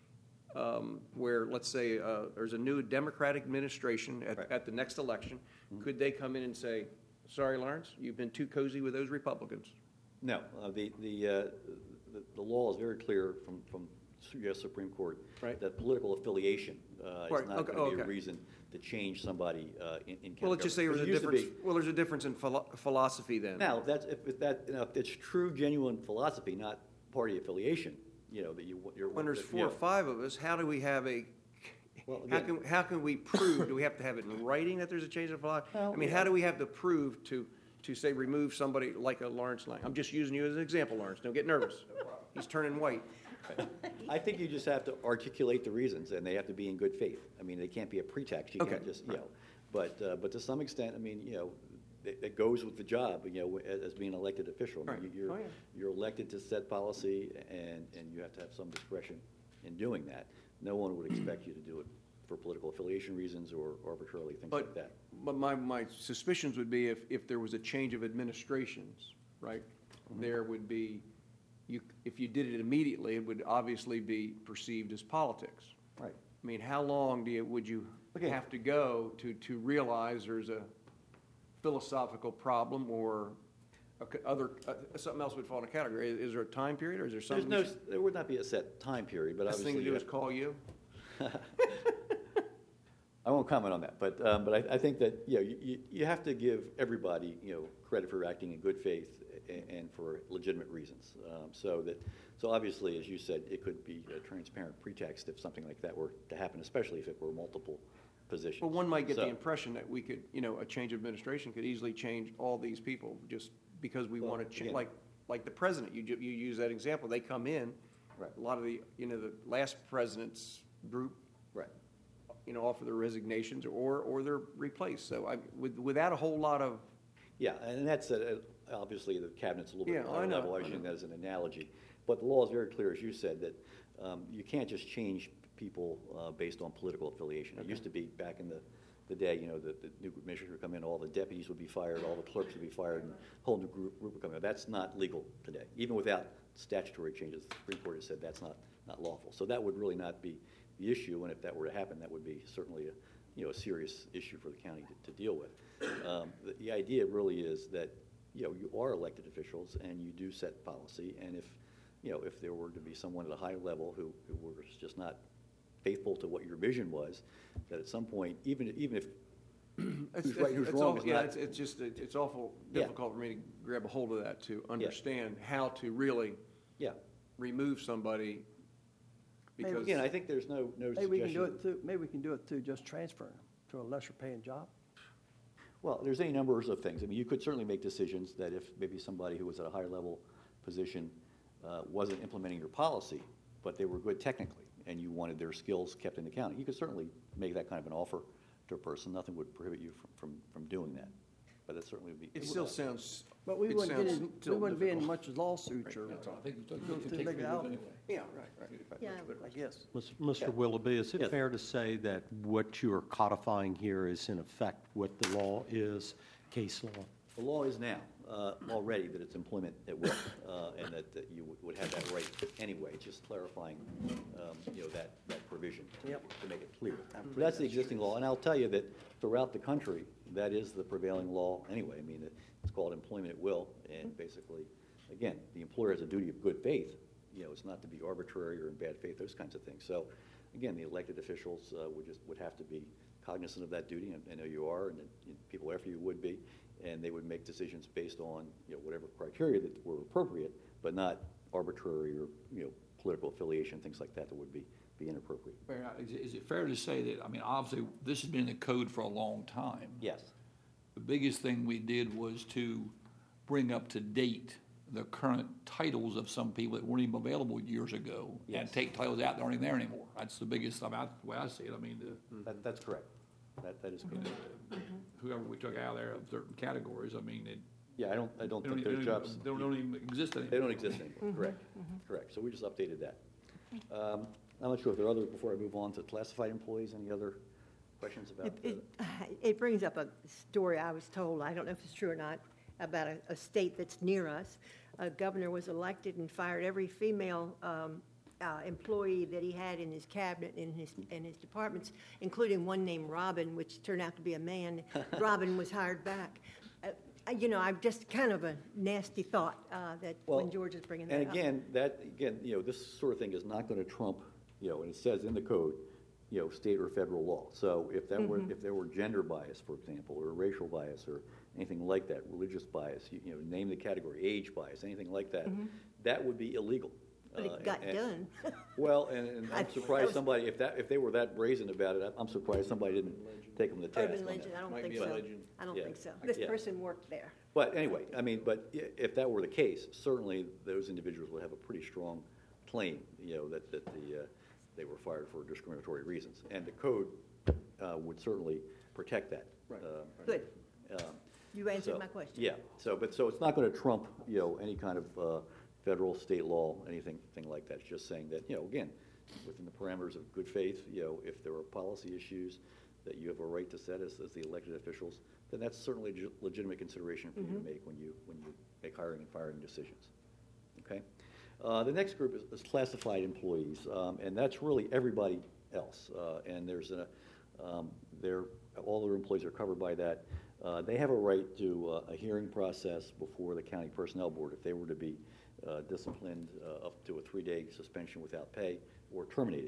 H: um, where, let's say, uh, there's a new Democratic administration at,
J: Right.
H: at the next election, could they come in and say, sorry, Lawrence, you've been too cozy with those Republicans?
J: No, uh, the, the, uh, the, the law is very clear from, from U S Supreme Court
H: Right.
J: that political affiliation uh, is
H: Right,
J: not
H: okay,
J: going to be a
H: okay.
J: reason to change somebody uh, in, in county
H: Well, let's just say
J: government.
H: there's a
J: It used to
H: difference,
J: be-
H: well, there's a difference in philo- philosophy then.
J: Now, if that's, if if that, you know, if it's true, genuine philosophy, not party affiliation, you know, that you, you're.
H: When there's
J: that,
H: four
J: you
H: or
J: know,
H: five of us, how do we have a,
J: Well,
H: how
J: again-
H: can, how can we prove, do we have to have it in writing that there's a change of philosophy? I
J: Well,
H: mean,
J: yeah.
H: how do we have to prove to, to say remove somebody like a Lawrence Lang? I'm just using you as an example, Lawrence, don't get nervous. He's turning white.
J: I think you just have to articulate the reasons, and they have to be in good faith. I mean, they can't be a pretext. You can't
H: Okay.
J: just, you know, but, uh, but to some extent, I mean, you know, it, it goes with the job, you know, as, as being an elected official. I mean,
H: Right.
J: You're,
H: Oh, yeah.
J: you're elected to set policy, and, and you have to have some discretion in doing that. No one would expect you to do it for political affiliation reasons or arbitrarily, things like
H: But,
J: that.
H: but my, my suspicions would be if, if there was a change of administrations, right?
J: Mm-hmm.
H: There would be, you, if you did it immediately, it would obviously be perceived as politics.
J: Right.
H: I mean, how long do you, would you
J: Okay.
H: have to go to, to realize there's a philosophical problem or a c- other, uh, something else would fall in a category? Is is there a time period or is there
J: There's
H: something?
J: no,
H: we should-
J: there would not be a set time period, but
H: Best
J: obviously.
H: thing to
J: you
H: do is
J: have-
H: call you?
J: I won't comment on that, but, um, but I, I think that, you know, you, you- you have to give everybody, you know, credit for acting in good faith and, and for legitimate reasons. Um, so that, so obviously, as you said, it could be a transparent pretext if something like that were to happen, especially if it were multiple positions.
H: Well, one might get the
J: So-
H: impression that we could, you know, a change of administration could easily change all these people just because we
J: Well,
H: want to change,
J: again-
H: like, like the president, you, ju- you use that example, they come in.
J: Right.
H: A lot of the, you know, the last president's group,
J: Right.
H: you know, offer their resignations or, or they're replaced. So I, with, without a whole lot of,
J: Yeah, and that's, uh, obviously, the cabinet's a little bit
H: Yeah, I
J: higher
H: know,
J: level, I was
H: I
J: using
H: know.
J: that as an analogy. But the law is very clear, as you said, that um, you can't just change people uh, based on political affiliation. It used to be, back in the, the day, you know, the, the new administration would come in, all the deputies would be fired, all the clerks would be fired, and a whole new group, group would come in. That's not legal today. Even without statutory changes, the Supreme Court has said that's not, not lawful. So that would really not be the issue, and if that were to happen, that would be certainly a, you know, a serious issue for the county to, to deal with. Um, the, the idea really is that, you know, you are elected officials and you do set policy, and if, you know, if there were to be someone at a high level who, who was just not faithful to what your vision was, that at some point, even, even if
H: it's,
J: who's right and who's
H: it's
J: wrong
H: awful,
J: is
H: yeah,
J: not.
H: it's, it's just, it- it's awful
J: Yeah.
H: difficult for me to grab a hold of that, to understand how to really
J: Yeah.
H: remove somebody
A: Maybe
H: because.
J: Again, I think there's no, no
A: Maybe we can do
J: suggestion.
A: it through, maybe we can do it through just transferring them to a lesser paying job.
J: Well, there's any numbers of things. I mean, you could certainly make decisions that if maybe somebody who was at a higher level position uh, wasn't implementing your policy, but they were good technically, and you wanted their skills kept in the county, you could certainly make that kind of an offer to a person. Nothing would prohibit you from, from, from doing that. But that certainly would be.
H: It still sounds,
A: But we
H: It
A: wouldn't get
H: sounds
A: in, we
H: still
A: wouldn't be in
H: difficult.
A: much lawsuits or,
B: That's all. I think you took-
A: Go
B: you
A: to
B: take
A: make it
B: the
A: out.
B: anyway.
H: yeah, right, right.
D: Yeah.
A: I guess.
F: Mister Willoughby, is it
J: Yes.
F: fair to say that what you are codifying here is in effect what the law is, case law?
J: The law is now uh, already that it's employment at will, uh, and that, that you would- would have that right anyway, just clarifying, um, you know, that, that provision
A: Yep.
J: to make it clear. So that's the existing law, and I'll tell you that throughout the country, that is the prevailing law anyway. I mean, it's called employment at will, and basically, again, the employer has a duty of good faith. You know, it's not to be arbitrary or in bad faith, those kinds of things. So, again, the elected officials uh, would just, would have to be cognizant of that duty, and I know you are, and that, you know, people after you would be, and they would make decisions based on, you know, whatever criteria that were appropriate, but not arbitrary or, you know, political affiliation, things like that that would be, be inappropriate.
B: Fair- Is it- is it fair to say that, I mean, obviously, this has been in the code for a long time.
J: Yes.
B: The biggest thing we did was to bring up to date the current titles of some people that weren't even available years ago. And
J: Yes.
B: take titles out that aren't even there anymore. That's the biggest, I mean, that's the way I see it. I mean, the-
J: That, that's correct. That, that is correct.
B: whoever we took out of there of certain categories, I mean, it.
J: Yeah, I don't, I don't
B: they don't
J: think
B: even-
J: those
B: they don't
J: jobs.
B: even- They don't even exist anymore.
J: They don't exist anymore, correct, correct. So we just updated that. Um, I'm not sure if there are other, before I move on to classified employees, any other questions about?
D: It,
J: uh,
D: it, it brings up a story I was told, I don't know if it's true or not, about a, a state that's near us. A governor was elected and fired every female um, uh, employee that he had in his cabinet, in his, in his departments, including one named Robin, which turned out to be a man. Robin was hired back. Uh, You know, I've just kind of a nasty thought uh, that
J: Well,
D: when George is bringing that
J: And
D: up.
J: again, that, again, you know, this sort of thing is not going to trump, you know, and it says in the code, you know, state or federal law. So if that were,
D: Mm-hmm.
J: if there were gender bias, for example, or racial bias, or anything like that, religious bias, you, you know, name the category, age bias, anything like that, that would be illegal.
D: Mm-hmm. But
J: Uh,
D: it got
J: and-
D: done.
J: Well, and, and
D: I-
J: I'm
D: that
J: surprised
D: was-
J: somebody, if that, if they were that brazen about it, I'm surprised somebody didn't take them to task
D: Urban
J: on
D: legend,
J: that.
D: I don't
H: Might
D: think
H: be a
D: so.
H: legend.
D: I don't
J: Yeah.
D: think so. This
J: Yeah.
D: person worked there.
J: But anyway, I mean, but i- if that were the case, certainly those individuals would have a pretty strong claim, you know, that, that the, uh, they were fired for discriminatory reasons. And the code uh, would certainly protect that.
H: Right.
J: Uh,
D: Good.
J: um,
D: You answered
J: so-
D: my question.
J: Yeah, so, but, so it's not going to trump, you know, any kind of uh, federal, state law, anything, thing like that. It's just saying that, you know, again, within the parameters of good faith, you know, if there are policy issues that you have a right to set as, as the elected officials, then that's certainly a legitimate consideration for you to make when you, when you make hiring and firing decisions. Okay? Uh, the next group is, is classified employees, um, and that's really everybody else. Uh, and there's a, um, they're, all their employees are covered by that. Uh, they have a right to uh, a hearing process before the county personnel board if they were to be uh, disciplined uh, up to a three-day suspension without pay or terminated.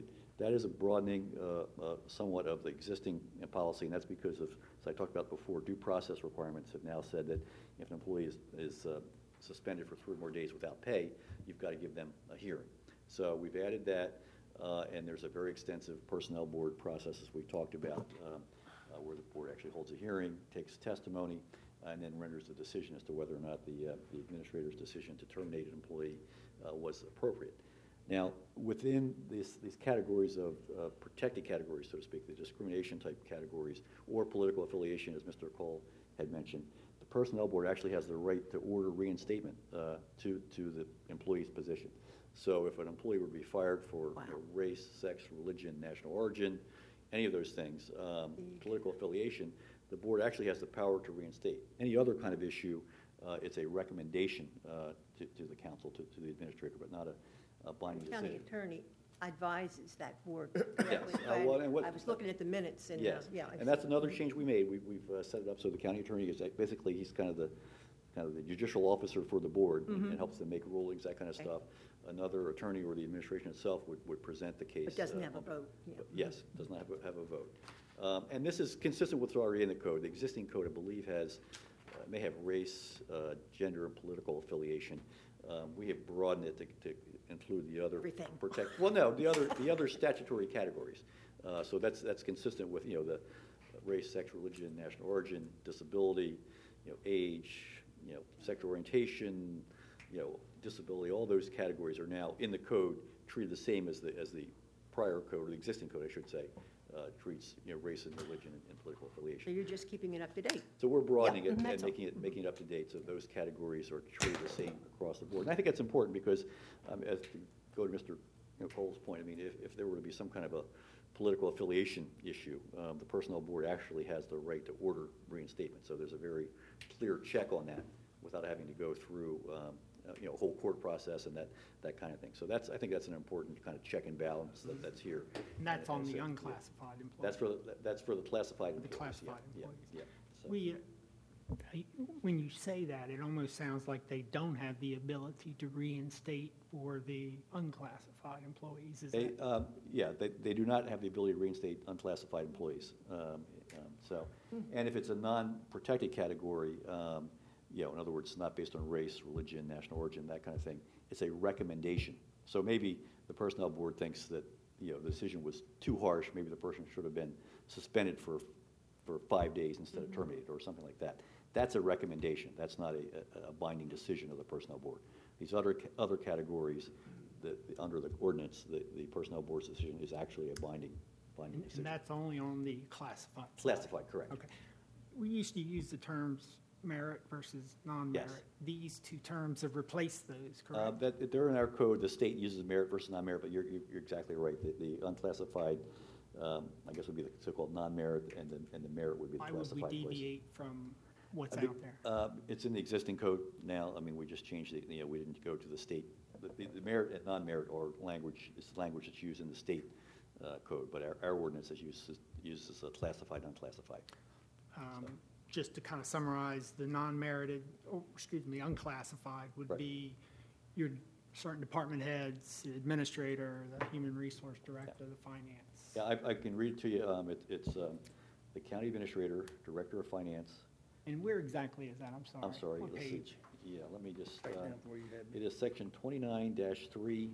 J: that is a broadening uh, uh, somewhat of the existing uh, policy, and that's because of, as I talked about before, due process requirements have now said that if an employee is, is uh, suspended for three or more days without pay, you've got to give them a hearing. So we've added that, uh, and there's a very extensive personnel board process, as we talked about, um, uh, where the board actually holds a hearing, takes testimony, and then renders a decision as to whether or not the, uh, the administrator's decision to terminate an employee uh, was appropriate. Now, within this, these categories of uh, protected categories, so to speak, the discrimination type categories or political affiliation, as Mister Cole had mentioned, the Personnel Board actually has the right to order reinstatement uh, to, to the employee's position. So if an employee were to be fired for
D: Wow.
J: you know, race, sex, religion, national origin, any of those things, um, political affiliation, the board actually has the power to reinstate. Any other kind of issue, uh, it's a recommendation uh, to, to the council, to, to the administrator, but not a, a binding
D: County
J: decision.
D: attorney advises that board.
J: Yes.
D: correctly.
J: Uh, well, and what-
D: I was looking at the minutes and, uh,
J: Yes,
D: yeah.
J: and that's another change we made. We, we've uh, set it up so the county attorney is, like, basically, he's kind of the, kind of the judicial officer for the board and- and helps them make rulings, that kind of
D: Okay.
J: stuff. Another attorney or the administration itself would, would present the case.
D: But doesn't
J: uh,
D: have a
J: on-
D: vote, yeah.
J: but Yes, does not have a, have a vote. Um, And this is consistent with what's already in the code. The existing code, I believe, has, uh, may have race, uh, gender, and political affiliation. Um, We have broadened it to, to include the other.
D: Everything.
J: Protect, well, no, the other, the other statutory categories. Uh, So that's, that's consistent with, you know, the race, sex, religion, national origin, disability, you know, age, you know, sexual orientation, you know, disability, all those categories are now in the code, treated the same as the, as the prior code, or the existing code, I should say, uh, treats, you know, race and religion and, and political
D: So
J: affiliation.
D: you're just keeping it up to date.
J: So we're broadening
D: Yeah,
J: it
D: mhm,
J: and
D: that's all.
J: making it, making it up to date, so those categories are treated the same across the board. And I think that's important because, um, as to go to Mister you know, Cole's point, I mean, if, if there were to be some kind of a political affiliation issue, um, the Personnel Board actually has the right to order reinstatement. So there's a very clear check on that without having to go through, um, uh, you know, a whole court process and that, that kind of thing. So that's, I think that's an important kind of check and balance that, that's here.
I: And that's on
J: And
I: the
J: so, yeah.
I: unclassified employees.
J: That's for, the that's for the classified
I: The
J: employees. yeah,
I: classified
J: yeah,
I: employees.
J: Yeah, so-
I: We, uh, I- when you say that, it almost sounds like they don't have the ability to reinstate for the unclassified employees, is
J: They,
I: that?
J: um, yeah, they, they do not have the ability to reinstate unclassified employees. Um, um, So, and if it's a non-protected category, um, you know, in other words, not based on race, religion, national origin, that kind of thing, it's a recommendation. So maybe the Personnel Board thinks that, you know, the decision was too harsh, maybe the person should have been suspended for, for five days instead of terminated, or something like that. That's a recommendation, that's not a, a binding decision of the Personnel Board. These other, ca- other categories, the, the- under the ordinance, the, the Personnel Board's decision is actually a binding, binding
I: And
J: decision.
I: that's only on the classified side?
J: Classified, correct.
I: Okay. We used to use the terms merit versus non-merit.
J: Yes.
I: These two terms have replaced those,
J: Uh,
I: correct?
J: That, they're in our code, the state uses merit versus non-merit, but you're, you're you're exactly right. The, the unclassified, um, I guess would be the so-called non-merit, and then, and the merit would be the
I: Why would we
J: classified place.
I: deviate from what's
J: I think,
I: out there?
J: uh, It's in the existing code now. I mean, we just changed it, you know, we didn't go to the state. The, the- the merit and non-merit or language is the language that's used in the state uh, code, but our, our ordinance is uses, uses uh, classified, unclassified.
I: Um, Just to kind of summarize, the non-merited, oh, excuse me, unclassified would
J: Right.
I: be your certain department heads, the administrator, the human resource director, the finance.
J: Yeah, I, I can read it to you. Um, it, it's um, the county administrator, director of finance.
I: And where exactly is that? I'm sorry.
J: I'm sorry.
I: What
J: let's see.
I: page?
J: Yeah, let me just,
A: Right
J: uh,
A: down where you had me.
J: it is section twenty-nine dash three,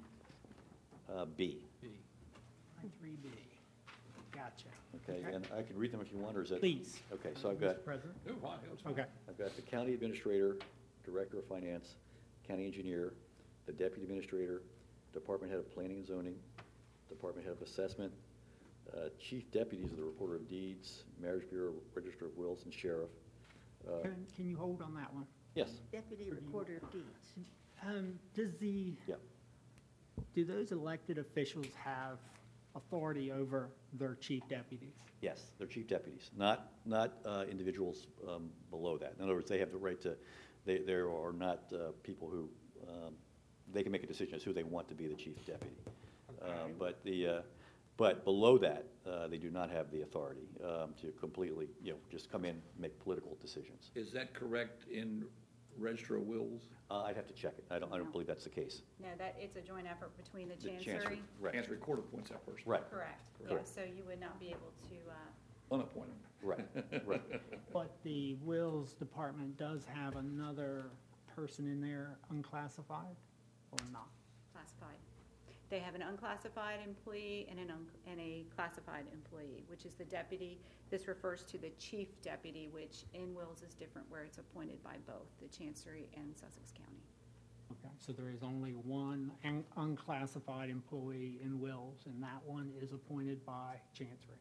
J: uh, B.
I: three B. Gotcha.
J: Okay, and I can read them if you want, or is that?
I: Please.
J: Okay, so I've got,
I: Mister President?
B: Oh, fine, it's fine.
I: Okay.
J: I've got the county administrator, director of finance, county engineer, the deputy administrator, department head of planning and zoning, department head of assessment, uh, chief deputies of the recorder of deeds, marriage bureau, register of wills, and sheriff. Uh,
I: Can, can you hold on that one?
J: Yes,
D: Deputy Recorder of Deeds.
I: Um, does the,
J: yeah.
I: do those elected officials have authority over their chief deputies?
J: Yes, they're chief deputies, not, not uh, individuals um, below that. In other words, they have the right to, they, there are not uh, people who, um, they can make a decision as who they want to be the chief deputy. Uh, But the, uh, but below that, uh, they do not have the authority um, to completely, you know, just come in and make political decisions.
B: Is that correct in Register of wills?
J: Uh, I'd have to check it. I don't, I
K: No.
J: don't believe that's the case.
K: No, that, it's a joint effort between the
J: The
K: Chancery.
J: Right,
B: Chancery Court appoints that person.
J: right,
K: Correct, yeah,
J: Correct.
K: so you would not be able to, uh,
B: Unappointed.
J: right, right.
I: But the Wills Department does have another person in there unclassified or not?
K: classified. They have an unclassified employee and an, un- and a classified employee, which is the deputy. This refers to the chief deputy, which in Wills is different, where it's appointed by both the Chancery and Sussex County.
I: Okay, so there is only one un- unclassified employee in Wills, and that one is appointed by Chancery.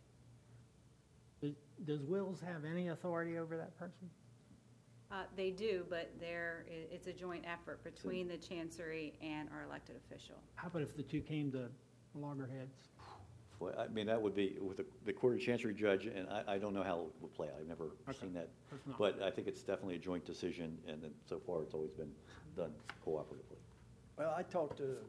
I: Does- Does Wills have any authority over that person?
K: Uh, They do, but there, i- it's a joint effort between the Chancery and our elected official.
I: How about if the two came to loggerheads?
J: Well, I mean, that would be with the, the Court of Chancery judge, and I, I don't know how it would play. I've never
I: Okay.
J: seen that.
I: If not-
J: But I think it's definitely a joint decision, and then so far, it's always been done cooperatively.
A: Well, I talked to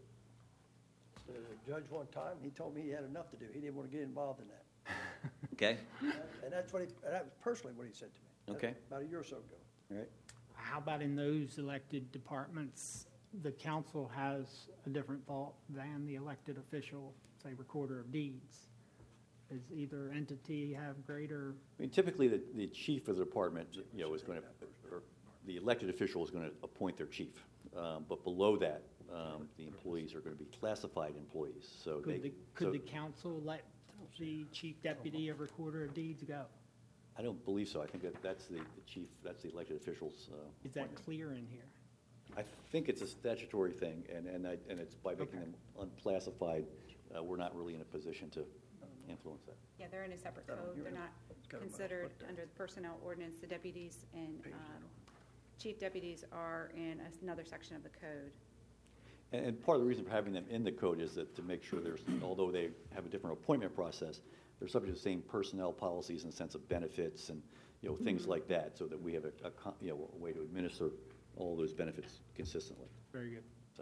A: the judge one time, he told me he had enough to do. He didn't want to get involved in that.
J: Okay?
A: And that's what he, and that was personally what he said to me.
J: Okay.
A: About a year or so ago.
J: All right.
I: How about in those elected departments, the council has a different thought than the elected official, say recorder of deeds? Does either entity have greater,
J: I mean, typically, the, the chief of the department, you know, is going to, or the elected official is going to appoint their chief. Um, But below that, um, the employees are going to be classified employees, so they.
I: could the,
J: so-
I: could the council let the chief deputy of recorder of deeds go?
J: I don't believe so. I think that that's the, the chief, that's the elected officials. uh,
I: Is that
J: appointment.
I: clear in here?
J: I think it's a statutory thing, and, and I, and it's by making
I: Okay.
J: them unclassified, uh, we're not really in a position to influence that.
K: Yeah, they're in a separate
A: Got 'em
K: code.
A: here.
K: They're not
A: Got 'em
K: considered
A: right there.
K: under the personnel ordinance. The deputies and um, chief deputies are in another section of the code.
J: And, and part of the reason for having them in the code is that to make sure there's, although they have a different appointment process, they're subject to the same personnel policies in the sense of benefits and, you know, things like that, so that we have a, a, co- you know, a way to administer all those benefits consistently,
I: Very good.
J: so.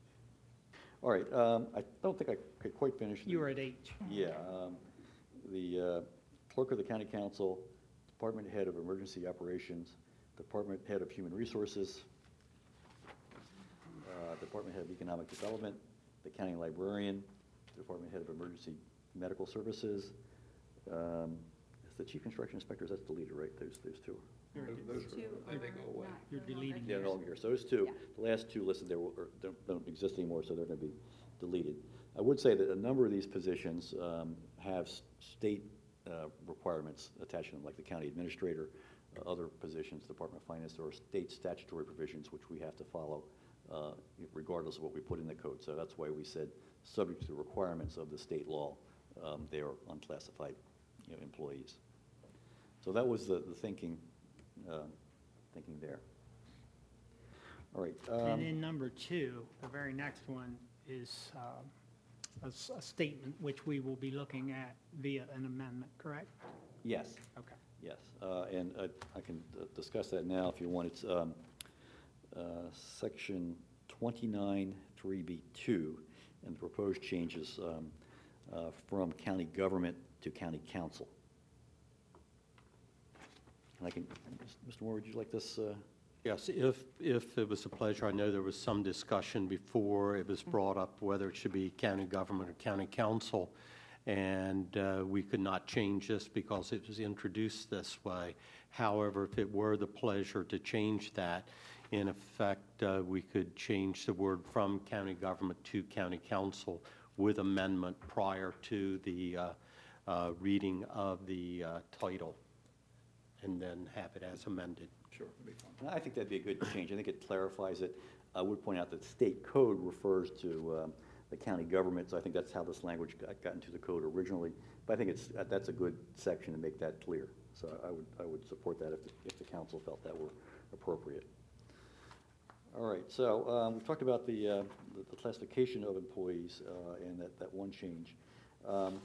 J: All right, um, I don't think I could quite finish. the-
I: You were at H.
J: Yeah, um, the uh, clerk of the county council, department head of emergency operations, department head of human resources, uh, department head of economic development, the county librarian, department head of emergency medical services. Um, is the chief construction inspectors, that's deleted, right? Those, those two.
I: Very
B: Those-
I: good.
B: those
K: Two
B: are- I think they
K: are
B: go away.
K: not-
I: You're
K: no longer
I: deleting
J: Yeah,
K: here.
J: no longer here. So those two,
K: Yeah.
J: the last two listed there were- don't, don't exist anymore, so they're going to be deleted. I would say that a number of these positions um, have s- state uh, requirements attached to them, like the county administrator, uh, other positions, Department of Finance, there are state statutory provisions which we have to follow uh, regardless of what we put in the code. So that's why we said, subject to the requirements of the state law, um, they are unclassified, you know, employees. So that was the, the thinking, uh, thinking there. All right.
I: And
J: um,
I: in number two, the very next one is uh, a s- a statement which we will be looking at via an amendment, correct?
J: Yes,
I: Okay.
J: yes. Uh, And uh, I can uh, discuss that now if you want. It's um, uh, section twenty-nine three B two, and the proposed changes um, uh, from county government to county council. And I can, Mister Moore, would you like this? uh,
F: Yes, if, if it was a pleasure, I know there was some discussion before it was brought up whether it should be county government or county council, and uh, we could not change this because it was introduced this way. However, if it were the pleasure to change that, in effect, uh, we could change the word from county government to county council with amendment prior to the uh, uh, reading of the uh, title, and then have it as amended.
B: Sure, it'll be fine.
J: And I think that'd be a good change. I think it clarifies it. I would point out that state code refers to um, the county government, so I think that's how this language got, got into the code originally. But I think it's, uh, that's a good section to make that clear. So I would, I would support that if, the- if the council felt that were appropriate. All right, so um, we've talked about the, uh, the the classification of employees uh, and that, that one change. Um,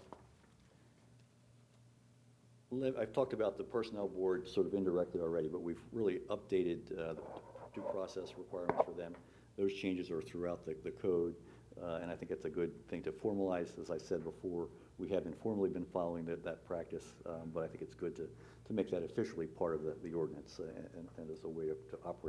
J: Liv, I've talked about the personnel board sort of indirectly already, but we've really updated uh, the due process requirements for them. Those changes are throughout the, the code, uh, and I think it's a good thing to formalize. As I said before, we have informally been following that, that practice, um, but I think it's good to, to make that officially part of the, the ordinance uh, and, and as a way to, to operate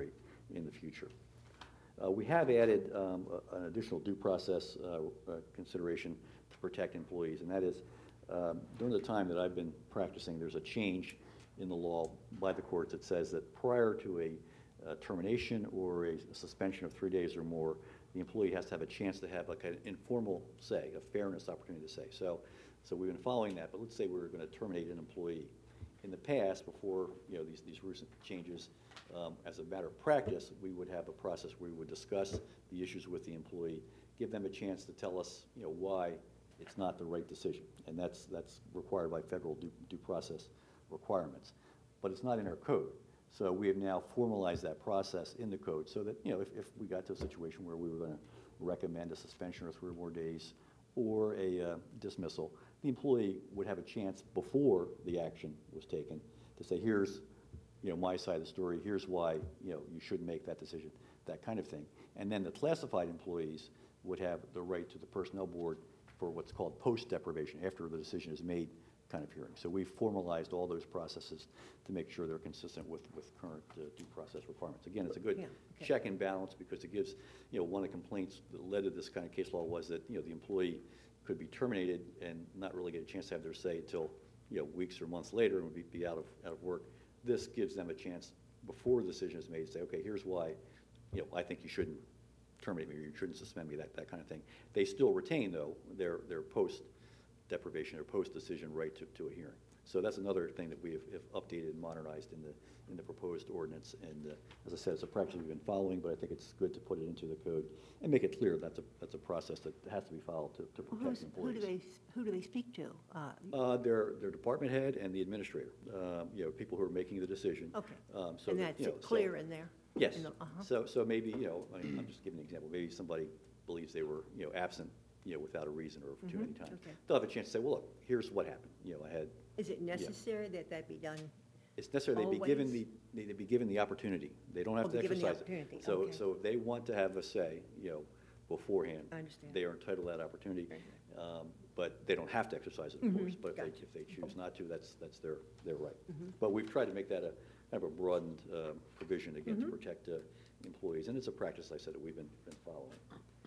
J: in the future. Uh, we have added um, a, an additional due process uh, uh, consideration to protect employees, and that is um, during the time that I've been practicing, there's a change in the law by the courts that says that prior to a uh, termination or a suspension of three days or more, the employee has to have a chance to have like an informal say, a fairness opportunity to say. So, so we've been following that, but let's say we were going to terminate an employee. In the past, before you know these, these recent changes, um, as a matter of practice, we would have a process where we would discuss the issues with the employee, give them a chance to tell us you know why it's not the right decision, and that's that's required by federal due, due process requirements. But it's not in our code, so we have now formalized that process in the code, so that you know if, if we got to a situation where we were going to recommend a suspension or three or more days or a uh, dismissal, the employee would have a chance before the action was taken to say, here's, you know, my side of the story, here's why, you know, you shouldn't make that decision, that kind of thing. And then the classified employees would have the right to the personnel board for what's called post-deprivation, after the decision is made kind of hearing. So we've formalized all those processes to make sure they're consistent with, with current uh, due process requirements. Again, it's a good
D: Yeah, okay.
J: check and balance because it gives, you know, one of the complaints that led to this kind of case law was that, you know, the employee could be terminated and not really get a chance to have their say until, you know, weeks or months later and would be, be out of out of work. This gives them a chance before the decision is made to say, okay, here's why, you know, I think you shouldn't terminate me or you shouldn't suspend me, that, that kind of thing. They still retain, though, their their post deprivation or post decision right to, to a hearing. So that's another thing that we have, have updated and modernized in the in the proposed ordinance. And uh, as I said, it's a practice we've been following, but I think it's good to put it into the code and make it clear that's a that's a process that has to be followed to, to
D: Well,
J: protect
D: who's-
J: employees.
D: Who do they, who do they speak to? Uh,
J: Uh, their, their department head and the administrator, um, you know, people who are making the decision.
D: Okay.
J: Um, so
D: And
J: that,
D: that's
J: you know,
D: it
J: so-
D: clear in there?
J: Yes.
D: In the- uh-huh.
J: So, so maybe, you know, I mean, I'm just giving an example, maybe somebody believes they were, you know, absent, you know, without a reason or for too many
D: Mhm,
J: times.
D: okay.
J: They'll have a chance to say, well, look, here's what happened, you know, I had,
D: Is it necessary that that be done?
J: it's necessary they be given the,
D: Always?
J: they be given the opportunity. They don't have
D: Oh,
J: to
D: be given the
J: exercise it.
D: opportunity,
J: So,
D: okay.
J: so if they want to have a say, you know, beforehand.
D: I understand.
J: They are entitled to that opportunity.
D: Very
J: Um, But they don't have to exercise it, of
D: Mhm,
J: course. But if they,
D: gotcha.
J: if they choose not to, that's, that's their, their right.
D: Mhm.
J: But we've tried to make that a, kind of a broadened uh, provision, again, to
D: Mhm.
J: protect uh, employees. And it's a practice, like I said, that we've been, been following.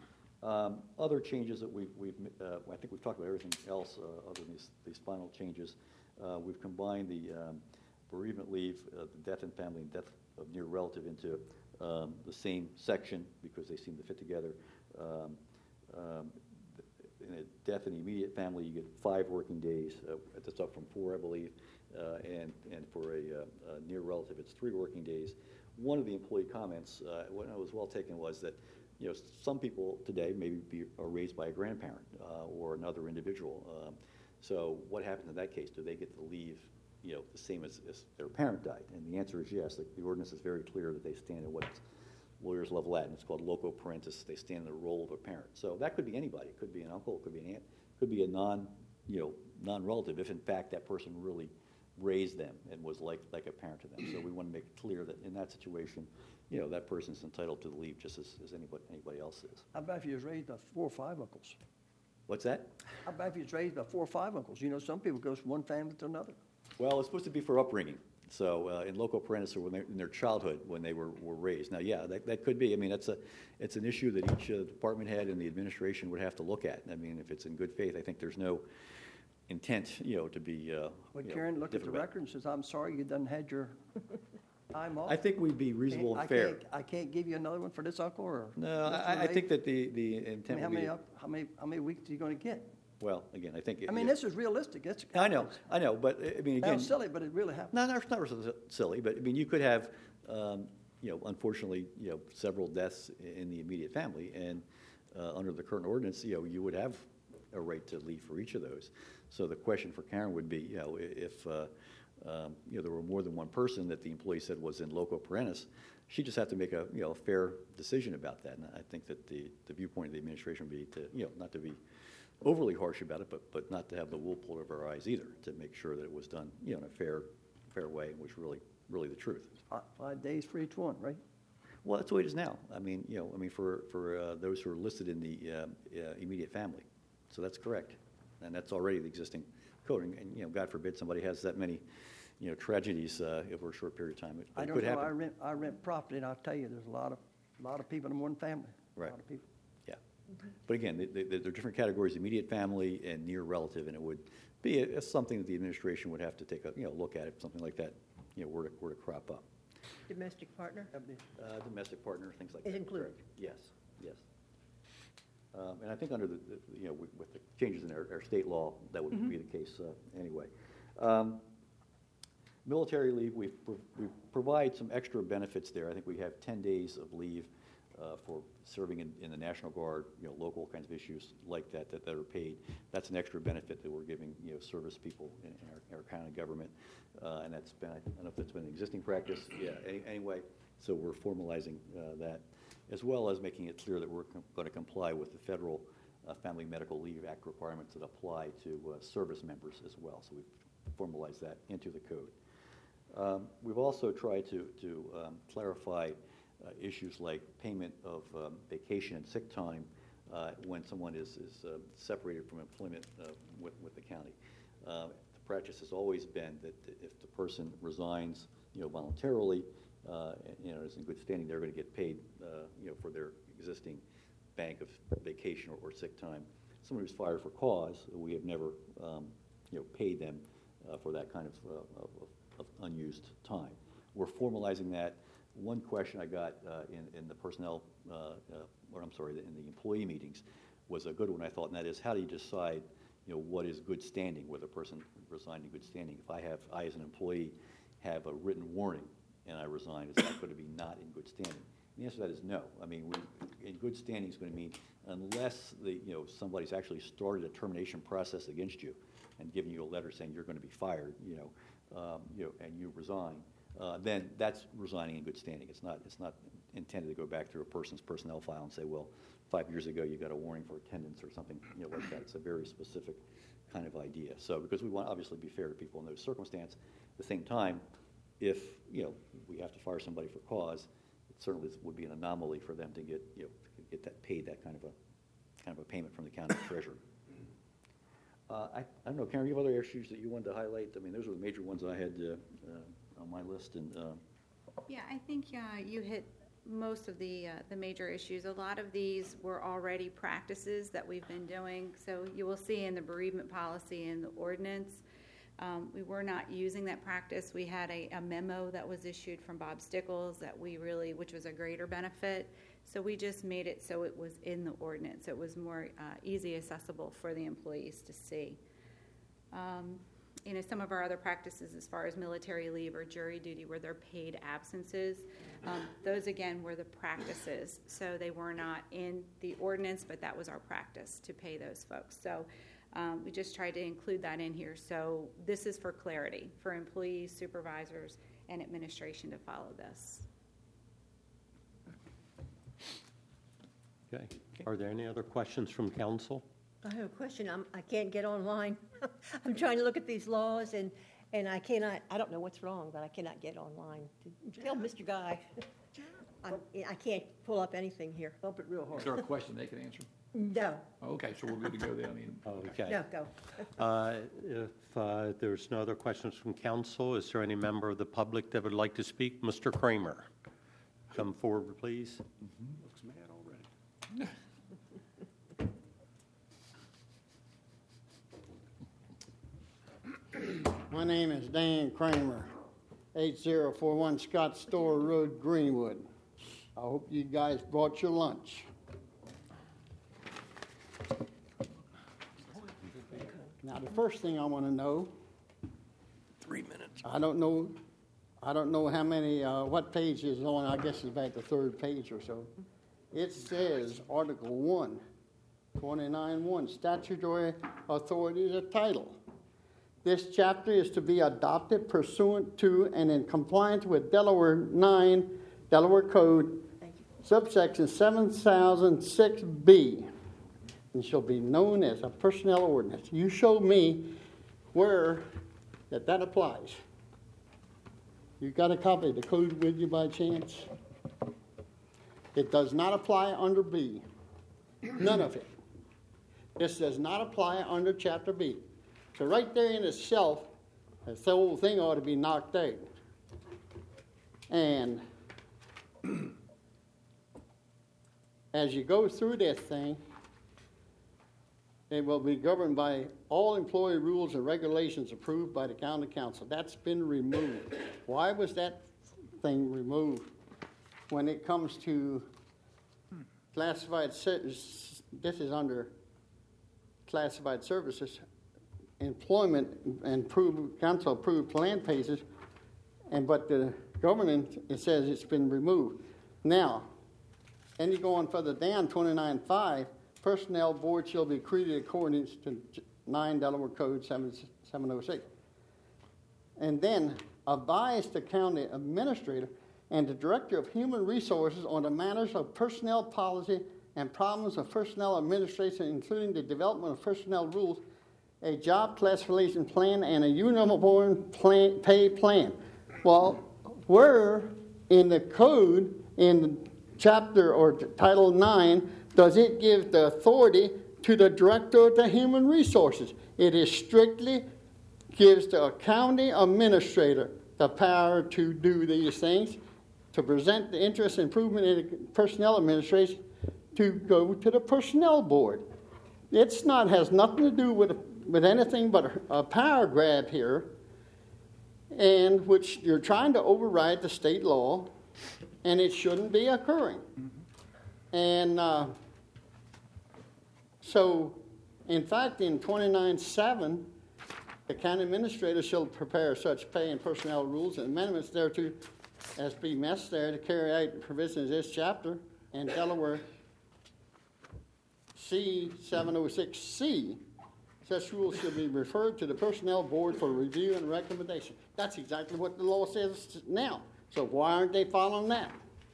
J: Um, Other changes that we've, we've, uh, I think we've talked about everything else uh, other than these, these final changes. Uh, We've combined the um, bereavement leave, uh, the death in family and death of near relative into um, the same section because they seem to fit together. Um, um, In a death in the immediate family, you get five working days. Uh, That's up from four, I believe. Uh, And, and for a uh, a near relative, it's three working days. One of the employee comments, uh, when it was well taken, was that, you know, some people today maybe be, are raised by a grandparent uh, or another individual. Um, So what happens in that case? Do they get to leave, you know, the same as, as their parent died? And the answer is yes. The, the ordinance is very clear that they stand in what lawyers love Latin. It's called loco parentis. They stand in the role of a parent. So that could be anybody. It could be an uncle. It could be an aunt. It could be a non, you know, non-relative if in fact that person really raised them and was like like a parent to them. So we want to make it clear that in that situation, you know, that person's entitled to leave just as, as anybody anybody else is.
A: How about if you was raised by four or five uncles?
J: What's that?
A: How about if you was raised by four or five uncles? You know, some people goes from one family to another.
J: Well, it's supposed to be for upbringing. So uh, in loco parentis, or when they're in their childhood, when they were, were raised. Now, yeah, that, that could be. I mean, that's a, it's an issue that each uh, department head and the administration would have to look at. I mean, if it's in good faith, I think there's no intent, you know, to be. Uh,
A: When
J: you know,
A: Karen looked at the
J: different about-
A: record and says, I'm sorry you done had your time off.
J: I think we'd be reasonable
A: I
J: and fair.
A: can't- I can't give you another one for this uncle or?
J: No,
A: Mister
J: I, I
A: Ray?
J: think that the, the
A: I mean,
J: intent
A: how
J: would be.
A: many, up- how many, how many weeks are you gonna get?
J: Well, again, I think. it-
A: I mean, this is realistic. It's.
J: I know, I know, but I mean, again.
A: Sounds silly, but it really happened.
J: No, no, it's not really silly, but I mean, you could have, um, you know, unfortunately, you know, several deaths in the immediate family, and uh, under the current ordinance, you know, you would have a right to leave for each of those. So the question for Karen would be, you know, i- if, uh, um, you know, there were more than one person that the employee said was in loco parentis, she just have to make a, you know, a fair decision about that. And I think that the, the viewpoint of the administration would be to, you know, not to be overly harsh about it, but, but not to have the wool pulled over our eyes either, to make sure that it was done, you know, in a fair, fair way and was really, really the truth.
A: Fi- Five days for each one, right?
J: Well, that's the way it is now. I mean, you know, I mean, for, for uh, those who are listed in the uh, uh, immediate family. So that's correct. And that's already the existing code. And, and, you know, God forbid somebody has that many, you know, tragedies uh, over a short period of time. It,
A: I
J: it
A: don't
J: could
A: know,
J: happen.
A: I rent, I rent property, and I'll tell you, there's a lot of, a lot of people in one family.
J: Right.
A: A lot of people.
J: Yeah. But again, they, they, there are different categories: immediate family and near relative, and it would be a, a something that the administration would have to take a you know look at if something like that you know were to, were to crop up.
D: Domestic partner?
J: Uh, domestic partner, things like
D: Is
J: that.
D: included?
J: correct. Yes, yes. Um, and I think under the, the you know with, with the changes in our, our state law, that would
D: Mm-hmm.
J: be the case uh, anyway. Um, military leave, we we provide some extra benefits there. I think we have ten days of leave uh, for serving in, in the National Guard, you know, local kinds of issues like that, that that are paid. That's an extra benefit that we're giving you know service people in, in our, our county government, uh, and that's been I don't know if that's been an existing practice. Yeah. Any, anyway, so we're formalizing uh, that, as well as making it clear that we're com- going to comply with the federal uh, Family Medical Leave Act requirements that apply to uh, service members as well. So we've formalized that into the code. Um, we've also tried to, to um, clarify uh, issues like payment of um, vacation and sick time uh, when someone is, is uh, separated from employment uh, with, with the county. Uh, the practice has always been that if the person resigns, you know, voluntarily, uh, you know, is in good standing, they're going to get paid, uh, you know, for their existing bank of vacation or, or sick time. Someone who's fired for cause, we have never, um, you know, paid them uh, for that kind of, uh, of, of unused time. We're formalizing that. One question I got uh, in, in the personnel, uh, uh, or I'm sorry, in the employee meetings was a good one, I thought, and that is how do you decide, you know, what is good standing, whether a person resigned in good standing? If I have, I as an employee have a written warning and I resign, is that going to be not in good standing? And the answer to that is no. I mean, we, in good standing is going to mean unless the, you know, somebody's actually started a termination process against you and given you a letter saying you're going to be fired, you know, Um, you know, and you resign, uh, then that's resigning in good standing. It's not, it's not intended to go back through a person's personnel file and say, well, five years ago you got a warning for attendance or something, you know, like that. It's a very specific kind of idea. So, because we want to obviously be fair to people in those circumstances, at the same time, if, you know, we have to fire somebody for cause, it certainly would be an anomaly for them to get, you know, get that paid, that kind of a, kind of a payment from the county treasurer. Uh, I, I don't know, Karen, do you have other issues that you wanted to highlight? I mean, those were the major ones I had uh, uh, on my list. And uh,
K: Yeah, I think uh, you hit most of the, uh, the major issues. A lot of these were already practices that we've been doing. So you will see in the bereavement policy and the ordinance, um, we were not using that practice. We had a, a memo that was issued from Bob Stickles that we really, which was a greater benefit. So we just made it so it was in the ordinance. It was more uh, easy accessible for the employees to see. Um, you know, some of our other practices as far as military leave or jury duty where they're paid absences, um, those again were the practices. So they were not in the ordinance, but that was our practice to pay those folks. So um, we just tried to include that in here. So this is for clarity for employees, supervisors, and administration to follow this.
F: Okay. Are there any other questions from council?
D: I have a question. I'm, I can't get online. I'm trying to look at these laws, and, and I cannot, I don't know what's wrong, but I cannot get online. Tell Mister Guy. I'm, I can't pull up anything here.
A: Bump it real hard.
B: Is there a question they can answer?
D: No,
B: Okay, so we're good to go then. I mean,
F: Okay.
D: no, go.
F: Uh, If uh, there's no other questions from council, is there any member of the public that would like to speak? Mister Kramer, come forward, please.
H: Looks mad already.
L: My name is Dan Kramer, eight zero four one Scott Store Road, Greenwood. I hope you guys brought your lunch. Now, the first thing I want to know,
A: Three minutes.
L: I don't know, I don't know how many, uh, what page is on, I guess it's about the third page or so. It says Article one, twenty-nine one, statutory authority is a title. This chapter is to be adopted pursuant to and in compliance with Delaware nine, Delaware Code, subsection seven thousand six B, and shall be known as a personnel ordinance. You show me where that that applies. You got a copy of the code with you by chance? It does not apply under B. None of it. This does not apply under Chapter B. So right there in itself, This whole thing ought to be knocked out. And as you go through this thing, it will be governed by all employee rules and regulations approved by the county council. That's been removed. Why was that thing removed? When it comes to classified, this is under classified services, employment and approved, council approved plan pages, and but the governance, it says it's been removed. Now, and you go on further down, twenty-nine five, personnel board shall be created according to nine Delaware Code seven oh six. And then advise the county administrator and the director of human resources on the matters of personnel policy and problems of personnel administration, including the development of personnel rules, a job classification plan, and a uniform plan, pay plan. Well, where in the code, in chapter or title nine, does it give the authority to the director of the human resources? It is strictly gives the county administrator the power to do these things, to present the interest improvement in the personnel administration, to go to the personnel board. It's not has nothing to do with with anything but a, a power grab here, and which you're trying to override the state law, and it shouldn't be occurring. Mm-hmm. And uh, so, in fact, in twenty-nine seven, the county administrator shall prepare such pay and personnel rules and amendments thereto as be necessary to carry out the provisions of this chapter, and Delaware C seven oh six C. Such rules should be referred to the personnel board for review and recommendation. That's exactly what the law says now. So why aren't they following that?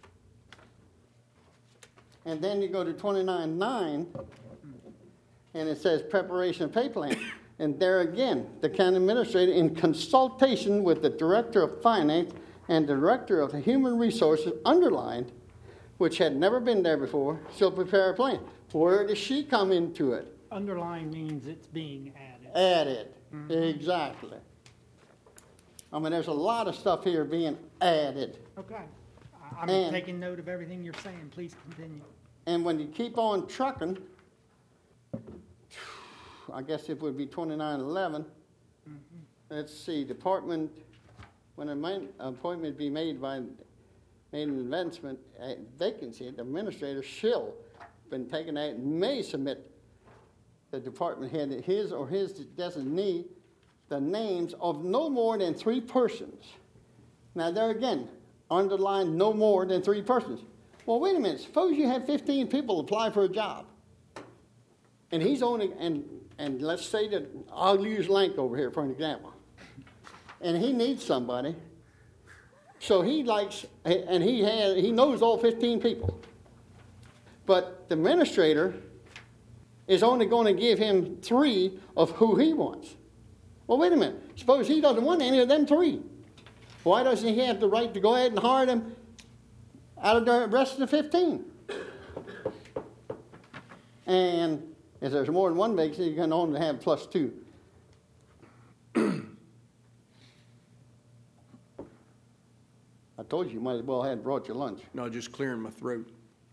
L: And then you go to twenty-nine nine, and it says preparation of pay plan. And there again, the county administrator, in consultation with the director of finance and the director of the human resources, underlined, which had never been there before, shall prepare a plan. Where does she come into it?
I: Underline means it's being added.
L: Added,
I: mm-hmm.
L: Exactly. I mean, there's a lot of stuff here being added.
I: Okay. I- I'm
L: And-
I: taking note of everything you're saying. Please continue.
L: And when you keep on trucking, I guess it would be twenty-nine eleven.
I: Mm-hmm.
L: Let's see, department, when an main- appointment be made by, made an investment, a vacancy, the administrator shall, been taken out, may submit the department head, his or his designee, the names of no more than three persons. Now there again, underline no more than three persons. Well, wait a minute, suppose you had fifteen people apply for a job. And he's only, and, and let's say that, I'll use Lank over here for an example. And he needs somebody. So he likes, and he has, he knows all fifteen people. But the administrator is only going to give him three of who he wants. Well, wait a minute. Suppose he doesn't want any of them three. Why doesn't he have the right to go ahead and hire them out of the rest of the fifteen? And if there's more than one vacancy, you can only have plus two. I told you you might as well have brought your lunch.
H: No, just clearing my throat.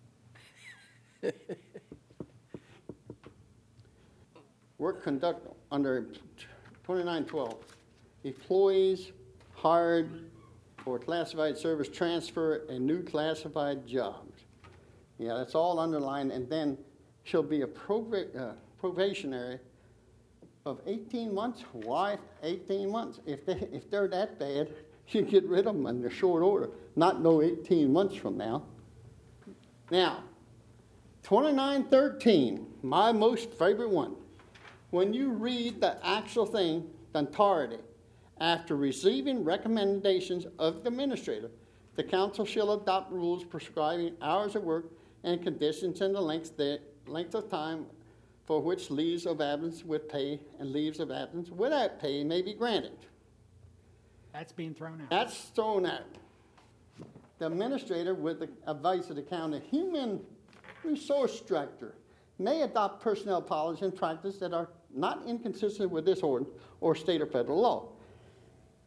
L: Work conduct under twenty-nine twelve. Employees hired for classified service transfer and new classified jobs. Yeah, that's all underlined, and then shall be a proba- uh, probationary of eighteen months. Why eighteen months? If, they, if they're that bad, you get rid of them in a short order, not no eighteen months from now. Now, twenty-nine thirteen, my most favorite one. When you read the actual thing, the entirety, after receiving recommendations of the administrator, the council shall adopt rules prescribing hours of work and conditions and the length, the length of time for which leaves of absence with pay and leaves of absence without pay may be granted.
I: That's being thrown out.
L: That's thrown out. The administrator, with the advice of the county human resource director, may adopt personnel policies and practice that are not inconsistent with this ordinance or state or federal law.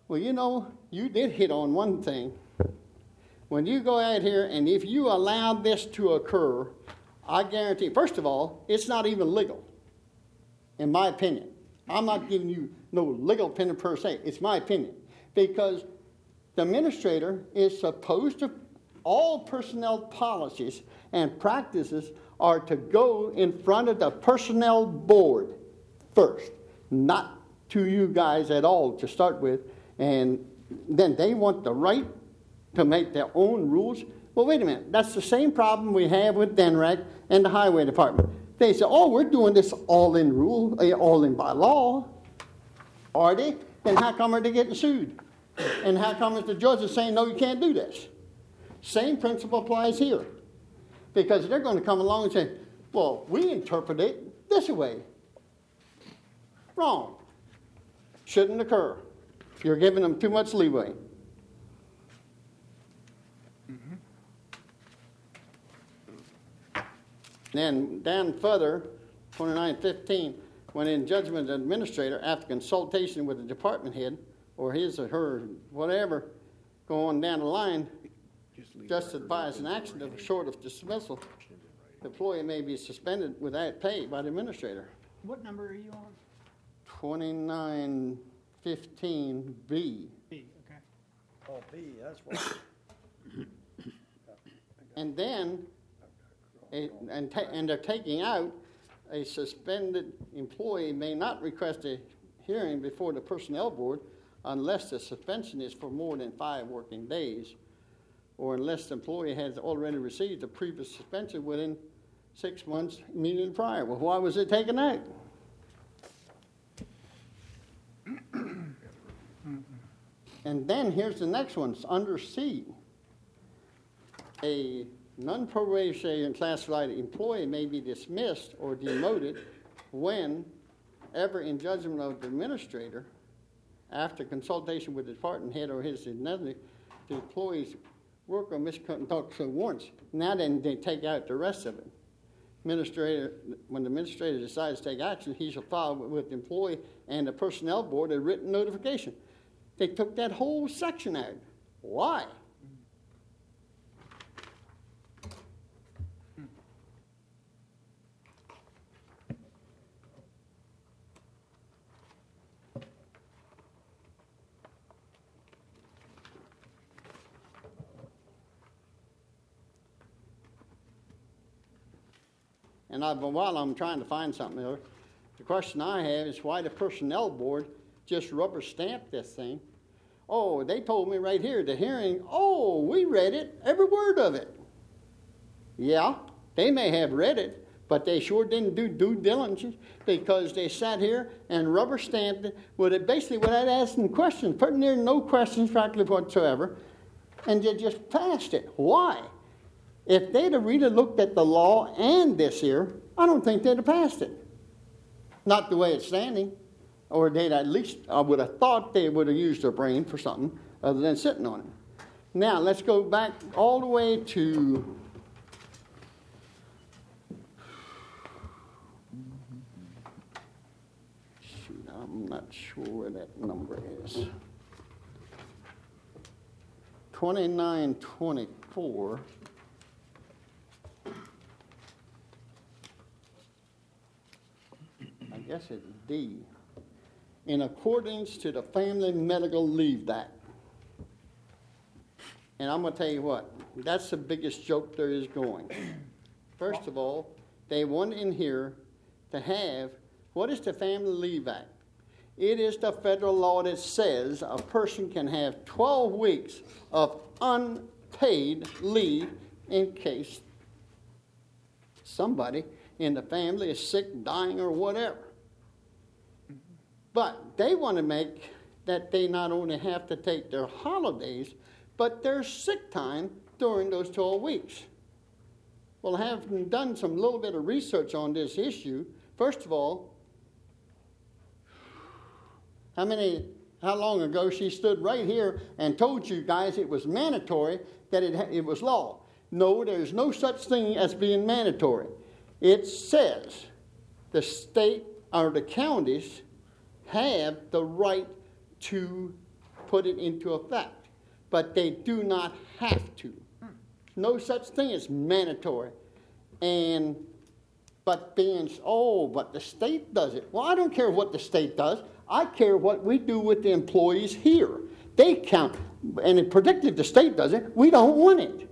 L: Well, you know, you did hit on one thing. When you go out here and if you allow this to occur, I guarantee, first of all, it's not even legal, in my opinion. I'm not giving you no legal opinion per se. It's my opinion. Because the administrator is supposed to, all personnel policies and practices are to go in front of the personnel board first, not to you guys at all to start with. And then they want the right to make their own rules. Well, wait a minute. That's the same problem we have with D N R A C and the Highway Department. They say, oh, we're doing this all in rule, all in by law. Are they? Then how come are they getting sued? And how come is the judge is saying, no, you can't do this? Same principle applies here. Because they're going to come along and say, well, we interpret it this way. Wrong. Shouldn't occur. You're giving them too much leeway. Then down further, twenty-nine fifteen, when in judgment the administrator, after consultation with the department head, or his or her, whatever, going down the line, just advise an action of short of dismissal, the employee may be suspended without pay by the administrator.
I: What number are you on?
L: twenty-nine fifteen B.
I: B, okay.
A: Oh, B, that's what.
L: And then, a, and, ta- and they're taking out, a suspended employee may not request a hearing before the personnel board unless the suspension is for more than five working days, or unless the employee has already received a previous suspension within six months immediately prior. Well, why was it taken out? And then here's the next one. It's under C. A non-probationary and classified employee may be dismissed or demoted whenever, in judgment of the administrator, after consultation with the department head or his administrator, the employee's work or misconduct so warrants. Now then they take out the rest of it. Administrator, when the administrator decides to take action, he shall file with the employee and the personnel board a written notification. They took that whole section out. Why? And I, while I'm trying to find something there, the question I have is why the personnel board just rubber stamped this thing. Oh, they told me right here, the hearing, oh, we read it, every word of it. Yeah, they may have read it, but they sure didn't do due diligence because they sat here and rubber stamped it with it basically without asking questions, putting there no questions practically whatsoever, and they just passed it. Why? If they'd have really looked at the law and this here, I don't think they'd have passed it. Not the way it's standing. Or they'd at least, I would have thought they would have used their brain for something other than sitting on it. Now, let's go back all the way to shoot, I'm not sure where that number is. twenty-nine twenty-four. I guess it's D. In accordance to the Family Medical Leave Act. And I'm going to tell you what, that's the biggest joke there is going. First of all, they want in here to have, what is the Family Leave Act? It is the federal law that says a person can have twelve weeks of unpaid leave in case somebody in the family is sick, dying, or whatever. But they want to make that they not only have to take their holidays, but their sick time during those twelve weeks. Well, having done some little bit of research on this issue, first of all, how many, how long ago she stood right here and told you guys it was mandatory, that it, it was law. No, there's no such thing as being mandatory. It says the state or the counties have the right to put it into effect, but they do not have to. No such thing as mandatory. And, but being, oh, but the state does it. Well, I don't care what the state does. I care what we do with the employees here. They count, and it predicted the state does it. We don't want it.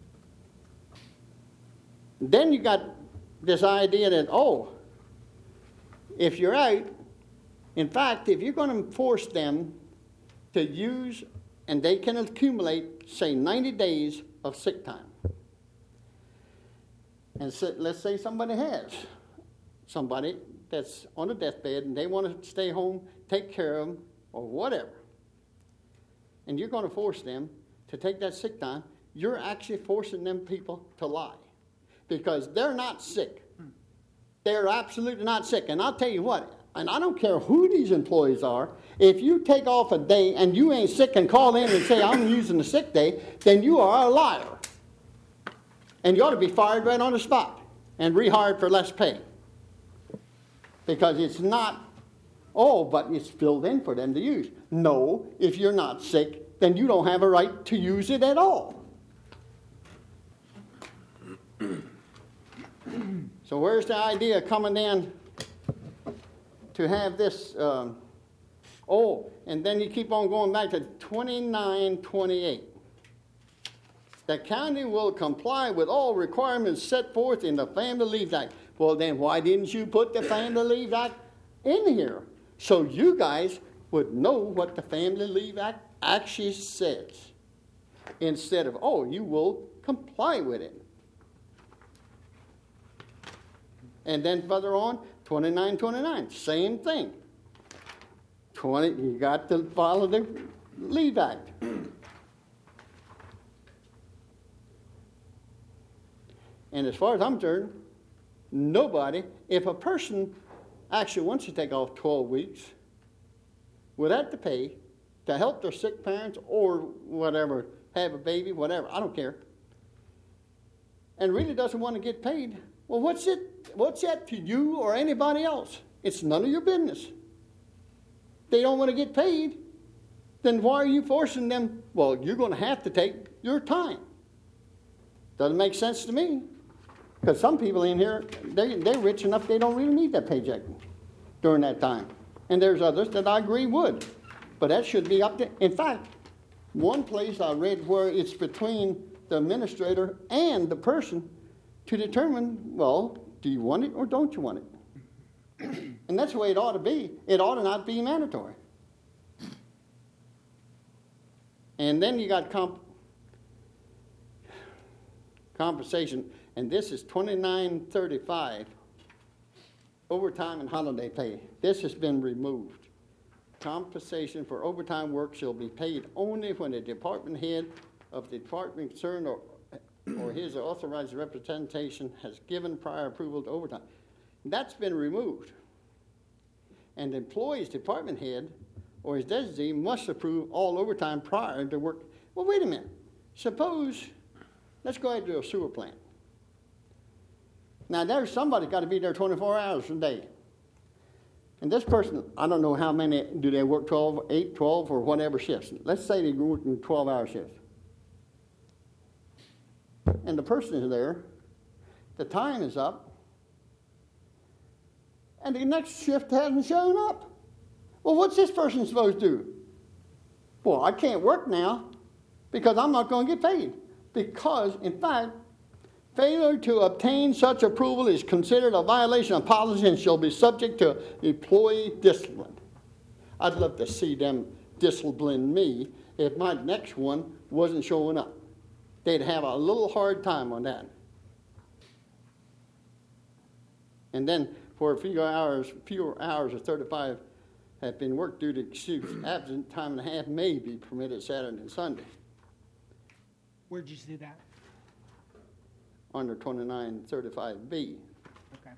L: Then you got this idea that, oh, if you're out, in fact, if you're going to force them to use, and they can accumulate, say, ninety days of sick time. And so, let's say somebody has somebody that's on a deathbed and they want to stay home, take care of them, or whatever. And you're going to force them to take that sick time. You're actually forcing them people to lie because they're not sick. They're absolutely not sick. And I'll tell you what, and I don't care who these employees are, if you take off a day and you ain't sick and call in and say, I'm using a sick day, then you are a liar. And you ought to be fired right on the spot and rehired for less pay. Because it's not, oh, but it's filled in for them to use. No, if you're not sick, then you don't have a right to use it at all. So where's the idea coming in to have this, um, oh, and then you keep on going back to twenty-nine twenty-eight. The county will comply with all requirements set forth in the Family Leave Act. Well, then why didn't you put the Family Leave Act in here? So you guys would know what the Family Leave Act actually says. Instead of, oh, you will comply with it. And then further on, twenty-nine twenty-nine, same thing. twenty, you got to follow the Leave Act. And as far as I'm concerned, nobody, if a person actually wants to take off twelve weeks without the pay to help their sick parents or whatever, have a baby, whatever, I don't care, and really doesn't want to get paid, well, what's it, what's that to you or anybody else? It's none of your business. They don't want to get paid, then why are you forcing them? Well, you're going to have to take your time. Doesn't make sense to me. Because some people in here, they, they're rich enough they don't really need that paycheck during that time. And there's others that I agree would. But that should be up to, in fact, one place I read where it's between the administrator and the person to determine, well, do you want it or don't you want it? And that's the way it ought to be. It ought to not be mandatory. And then you got comp- compensation. And this is twenty-nine thirty-five, overtime and holiday pay. This has been removed. Compensation for overtime work shall be paid only when the department head of the department concerned or, or his authorized representation has given prior approval to overtime. That's been removed. And the employee's department head or his designee must approve all overtime prior to work. Well, wait a minute. Suppose, let's go ahead and do a sewer plant. Now, there's somebody got to be there twenty-four hours a day. And this person, I don't know how many, do they work twelve, eight, twelve, or whatever shifts. Let's say they work in twelve-hour shifts. And the person is there, the time is up, and the next shift hasn't shown up. Well, what's this person supposed to do? Well, I can't work now because I'm not going to get paid. Because, in fact, failure to obtain such approval is considered a violation of policy and shall be subject to employee discipline. I'd love to see them discipline me if my next one wasn't showing up. They'd have a little hard time on that. And then for a few hours, fewer hours of thirty-five have been worked due to excuse absent, time and a half may be permitted Saturday and Sunday.
I: Where'd you see that?
L: Under twenty-nine thirty-five B.
I: Okay.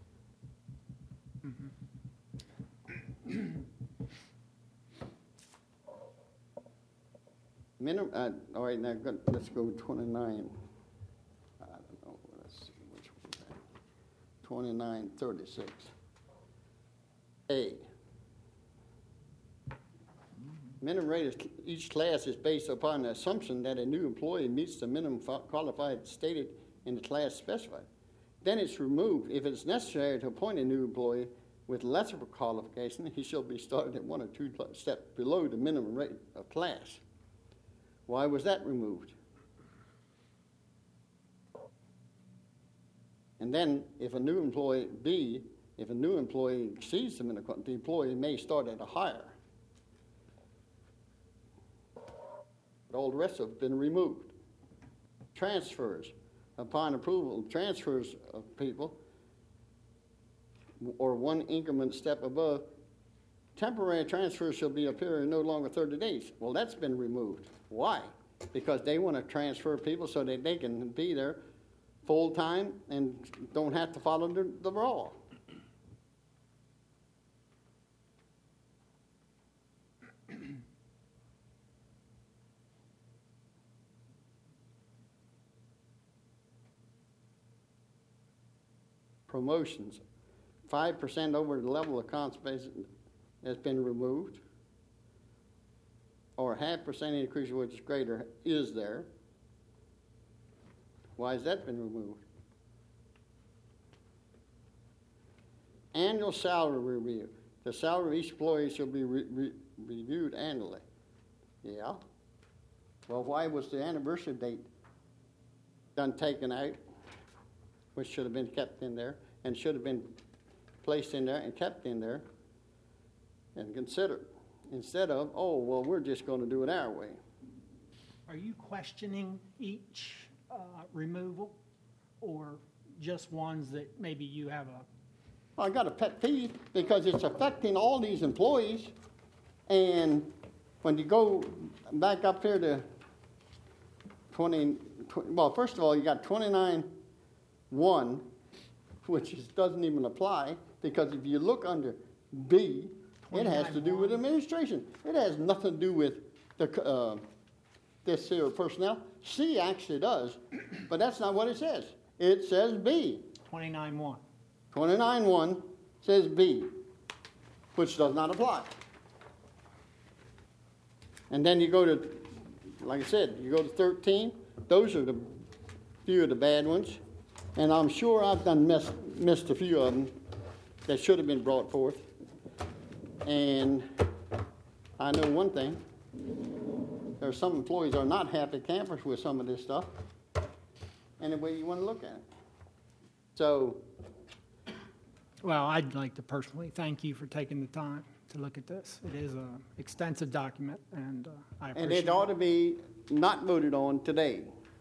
I: Mm-hmm.
L: Minimum, uh, all right, now go, let's go twenty-nine. I don't know, let's see, which one is that? twenty-nine thirty-six. A. Minimum rate is, each class is based upon the assumption that a new employee meets the minimum fa- qualified stated in the class specified. Then it's removed. If it's necessary to appoint a new employee with lesser qualification, he shall be started at one or two pl- steps below the minimum rate of class. Why was that removed? And then, if a new employee, B, if a new employee exceeds the minimum, qual- the employee may start at a higher. But all the rest of it been removed. Transfers. Upon approval, transfers of people or one increment step above, temporary transfers shall be a period no longer thirty days. Well, that's been removed. Why? Because they want to transfer people so that they can be there full-time and don't have to follow the, the law. Promotions, five percent over the level of compensation has been removed, or a half percent increase which is greater is there. Why has that been removed? Annual salary review. The salary of each employee shall be re- re- reviewed annually. Yeah. Well, why was the anniversary date done taken out, which should have been kept in there, and should have been placed in there and kept in there and considered, instead of, oh, well, we're just going to do it our way.
I: Are you questioning each uh, removal, or just ones that maybe you have a?
L: I got a pet peeve because it's affecting all these employees, and when you go back up here to twenty, twenty well, first of all, you got twenty-nine one, which is, doesn't even apply, because if you look under B, it has to do with administration. It has nothing to do with the uh, this here personnel. C actually does, but that's not what it says. It says B.
I: twenty-nine one.
L: twenty-nine one says B, which does not apply. And then you go to, like I said, you go to thirteen. Those are the few of the bad ones. And I'm sure I've done missed, missed a few of them that should have been brought forth. And I know one thing. There are some employees that are not happy campers with some of this stuff. Any way you want to look at it. So.
I: Well, I'd like to personally thank you for taking the time to look at this. It is an extensive document, and uh, I appreciate it.
L: And it ought to be not voted on today.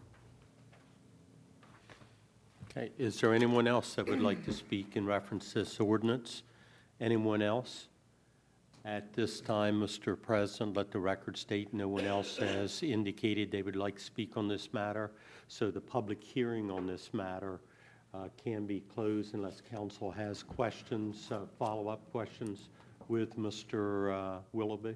F: Okay, is there anyone else that would like to speak in reference to this ordinance? Anyone else? At this time, Mister President, let the record state no one else has indicated they would like to speak on this matter. So the public hearing on this matter uh, can be closed unless council has questions, uh, follow-up questions with Mister Uh, Willoughby.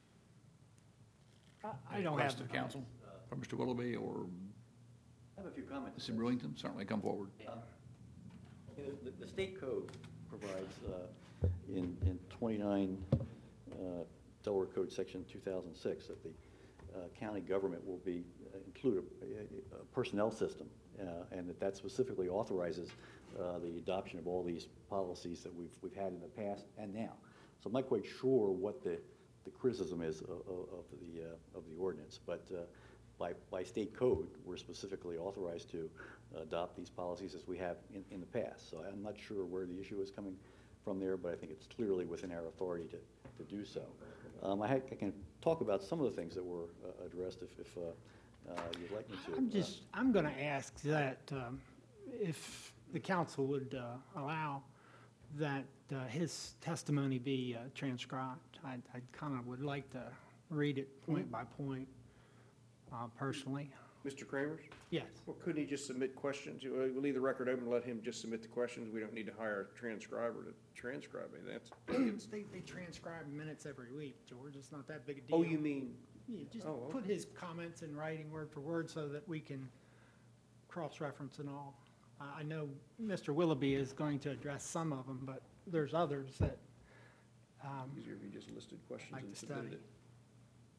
I: I, I don't have
B: Request of council from Mister Willoughby or
J: I have a few comments.
B: Mister Brewington, certainly come forward.
J: Uh, you know, the, the state code provides uh, in, in twenty-nine uh, Delaware Code Section two thousand six that the uh, county government will be uh, include a, a, a personnel system, uh, and that that specifically authorizes uh, the adoption of all these policies that we've we've had in the past and now. So I'm not quite sure what the, the criticism is of, of the uh, of the ordinance, but uh, by by state code, we're specifically authorized to adopt these policies as we have in, in the past. So I'm not sure where the issue is coming from there, but I think it's clearly within our authority to, to do so. Um, I, ha- I can talk about some of the things that were uh, addressed if, if uh, uh, you'd like me to.
I: I'm just, I'm going to ask that um, if the council would uh, allow that uh, his testimony be uh, transcribed. I, I kind of would like to read it point by point uh, personally.
H: Mister Kramers?
I: Yes.
H: Well, couldn't he just submit questions? You know, We'll leave the record open and let him just submit the questions. We don't need to hire a transcriber to transcribe it. That's, it's-
I: They, they transcribe minutes every week, George. It's not that big a deal.
H: oh, you mean,
I: Yeah, just
H: Oh,
I: put his comments in writing word for word so that we can cross-reference and all. Uh, I know Mister Willoughby is going to address some of them, but there's others that um,
H: easier if you just listed questions
I: like
H: and
I: to
H: submitted
I: study.
H: it.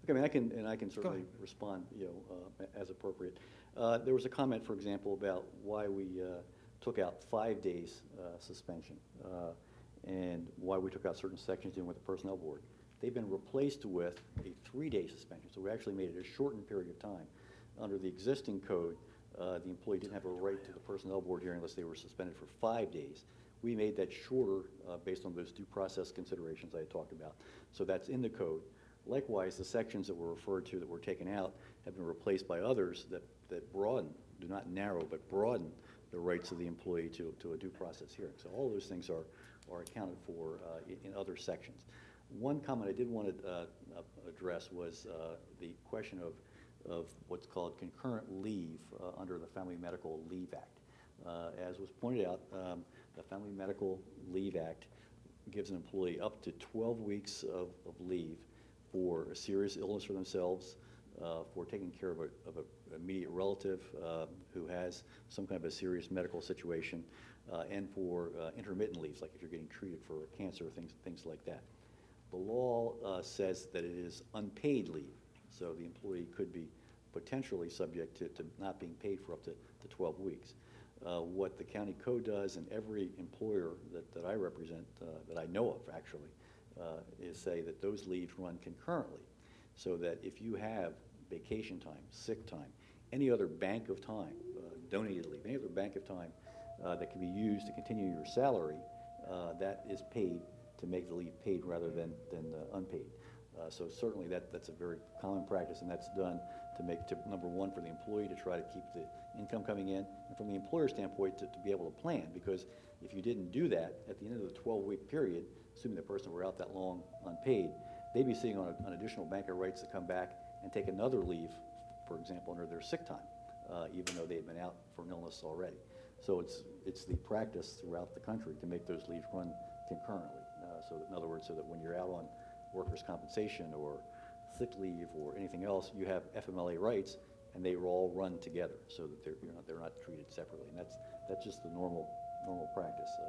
J: Okay, I mean, I can, and I can certainly respond, you know, uh, as appropriate. Uh, there was a comment, for example, about why we uh, took out five days uh, suspension uh, and why we took out certain sections dealing with the personnel board. They've been replaced with a three-day suspension, so we actually made it a shortened period of time. Under the existing code, uh, the employee didn't have a right to the personnel board hearing unless they were suspended for five days. We made that shorter uh, based on those due process considerations I had talked about. So that's in the code. Likewise, the sections that were referred to that were taken out have been replaced by others that, that broaden, do not narrow, but broaden the rights of the employee to, to a due process hearing. So all those things are, are accounted for uh, in, in other sections. One comment I did want to uh, address was uh, the question of, of what's called concurrent leave uh, under the Family Medical Leave Act. Uh, as was pointed out, um, the Family Medical Leave Act gives an employee up to twelve weeks of, of leave for a serious illness for themselves, uh, for taking care of, a, of an immediate relative uh, who has some kind of a serious medical situation, uh, and for uh, intermittent leaves, like if you're getting treated for cancer, things, things like that. The law uh, says that it is unpaid leave, so the employee could be potentially subject to, to not being paid for up to, to twelve weeks. Uh, what the county code does, and every employer that, that I represent, uh, that I know of actually, uh, is say that those leaves run concurrently, so that if you have vacation time, sick time, any other bank of time, uh, donated leave, any other bank of time uh, that can be used to continue your salary, uh, that is paid to make the leave paid rather than, than uh, unpaid. Uh, so certainly that, that's a very common practice, and that's done to make, to, number one, for the employee to try to keep the income coming in, and from the employer standpoint to, to be able to plan, because if you didn't do that, at the end of the twelve-week period, assuming the person were out that long unpaid, they'd be sitting on a, an additional bank of rights to come back and take another leave, for example, under their sick time, uh, even though they had been out for an illness already. So it's, it's the practice throughout the country to make those leaves run concurrently. Uh, so that, in other words, so that when you're out on workers' compensation or sick leave or anything else, you have F M L A rights, and they all run together, so that they're, you're not, they're not treated separately. And that's, that's just the normal, normal practice. Uh,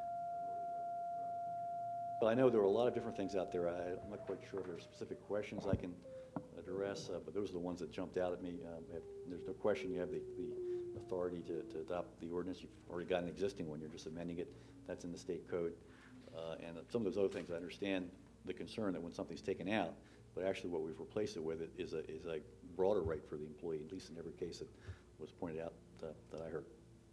J: but I know there are a lot of different things out there. I, I'm not quite sure if there are specific questions I can address, uh, but those are the ones that jumped out at me. Uh, we have, there's no question you have the, the authority to, to adopt the ordinance. You've already got an existing one. You're just amending it. That's in the state code. Uh, and some of those other things, I understand the concern that when something's taken out, but actually what we've replaced it with it is a, is a broader right for the employee, at least in every case that was pointed out uh, that I heard.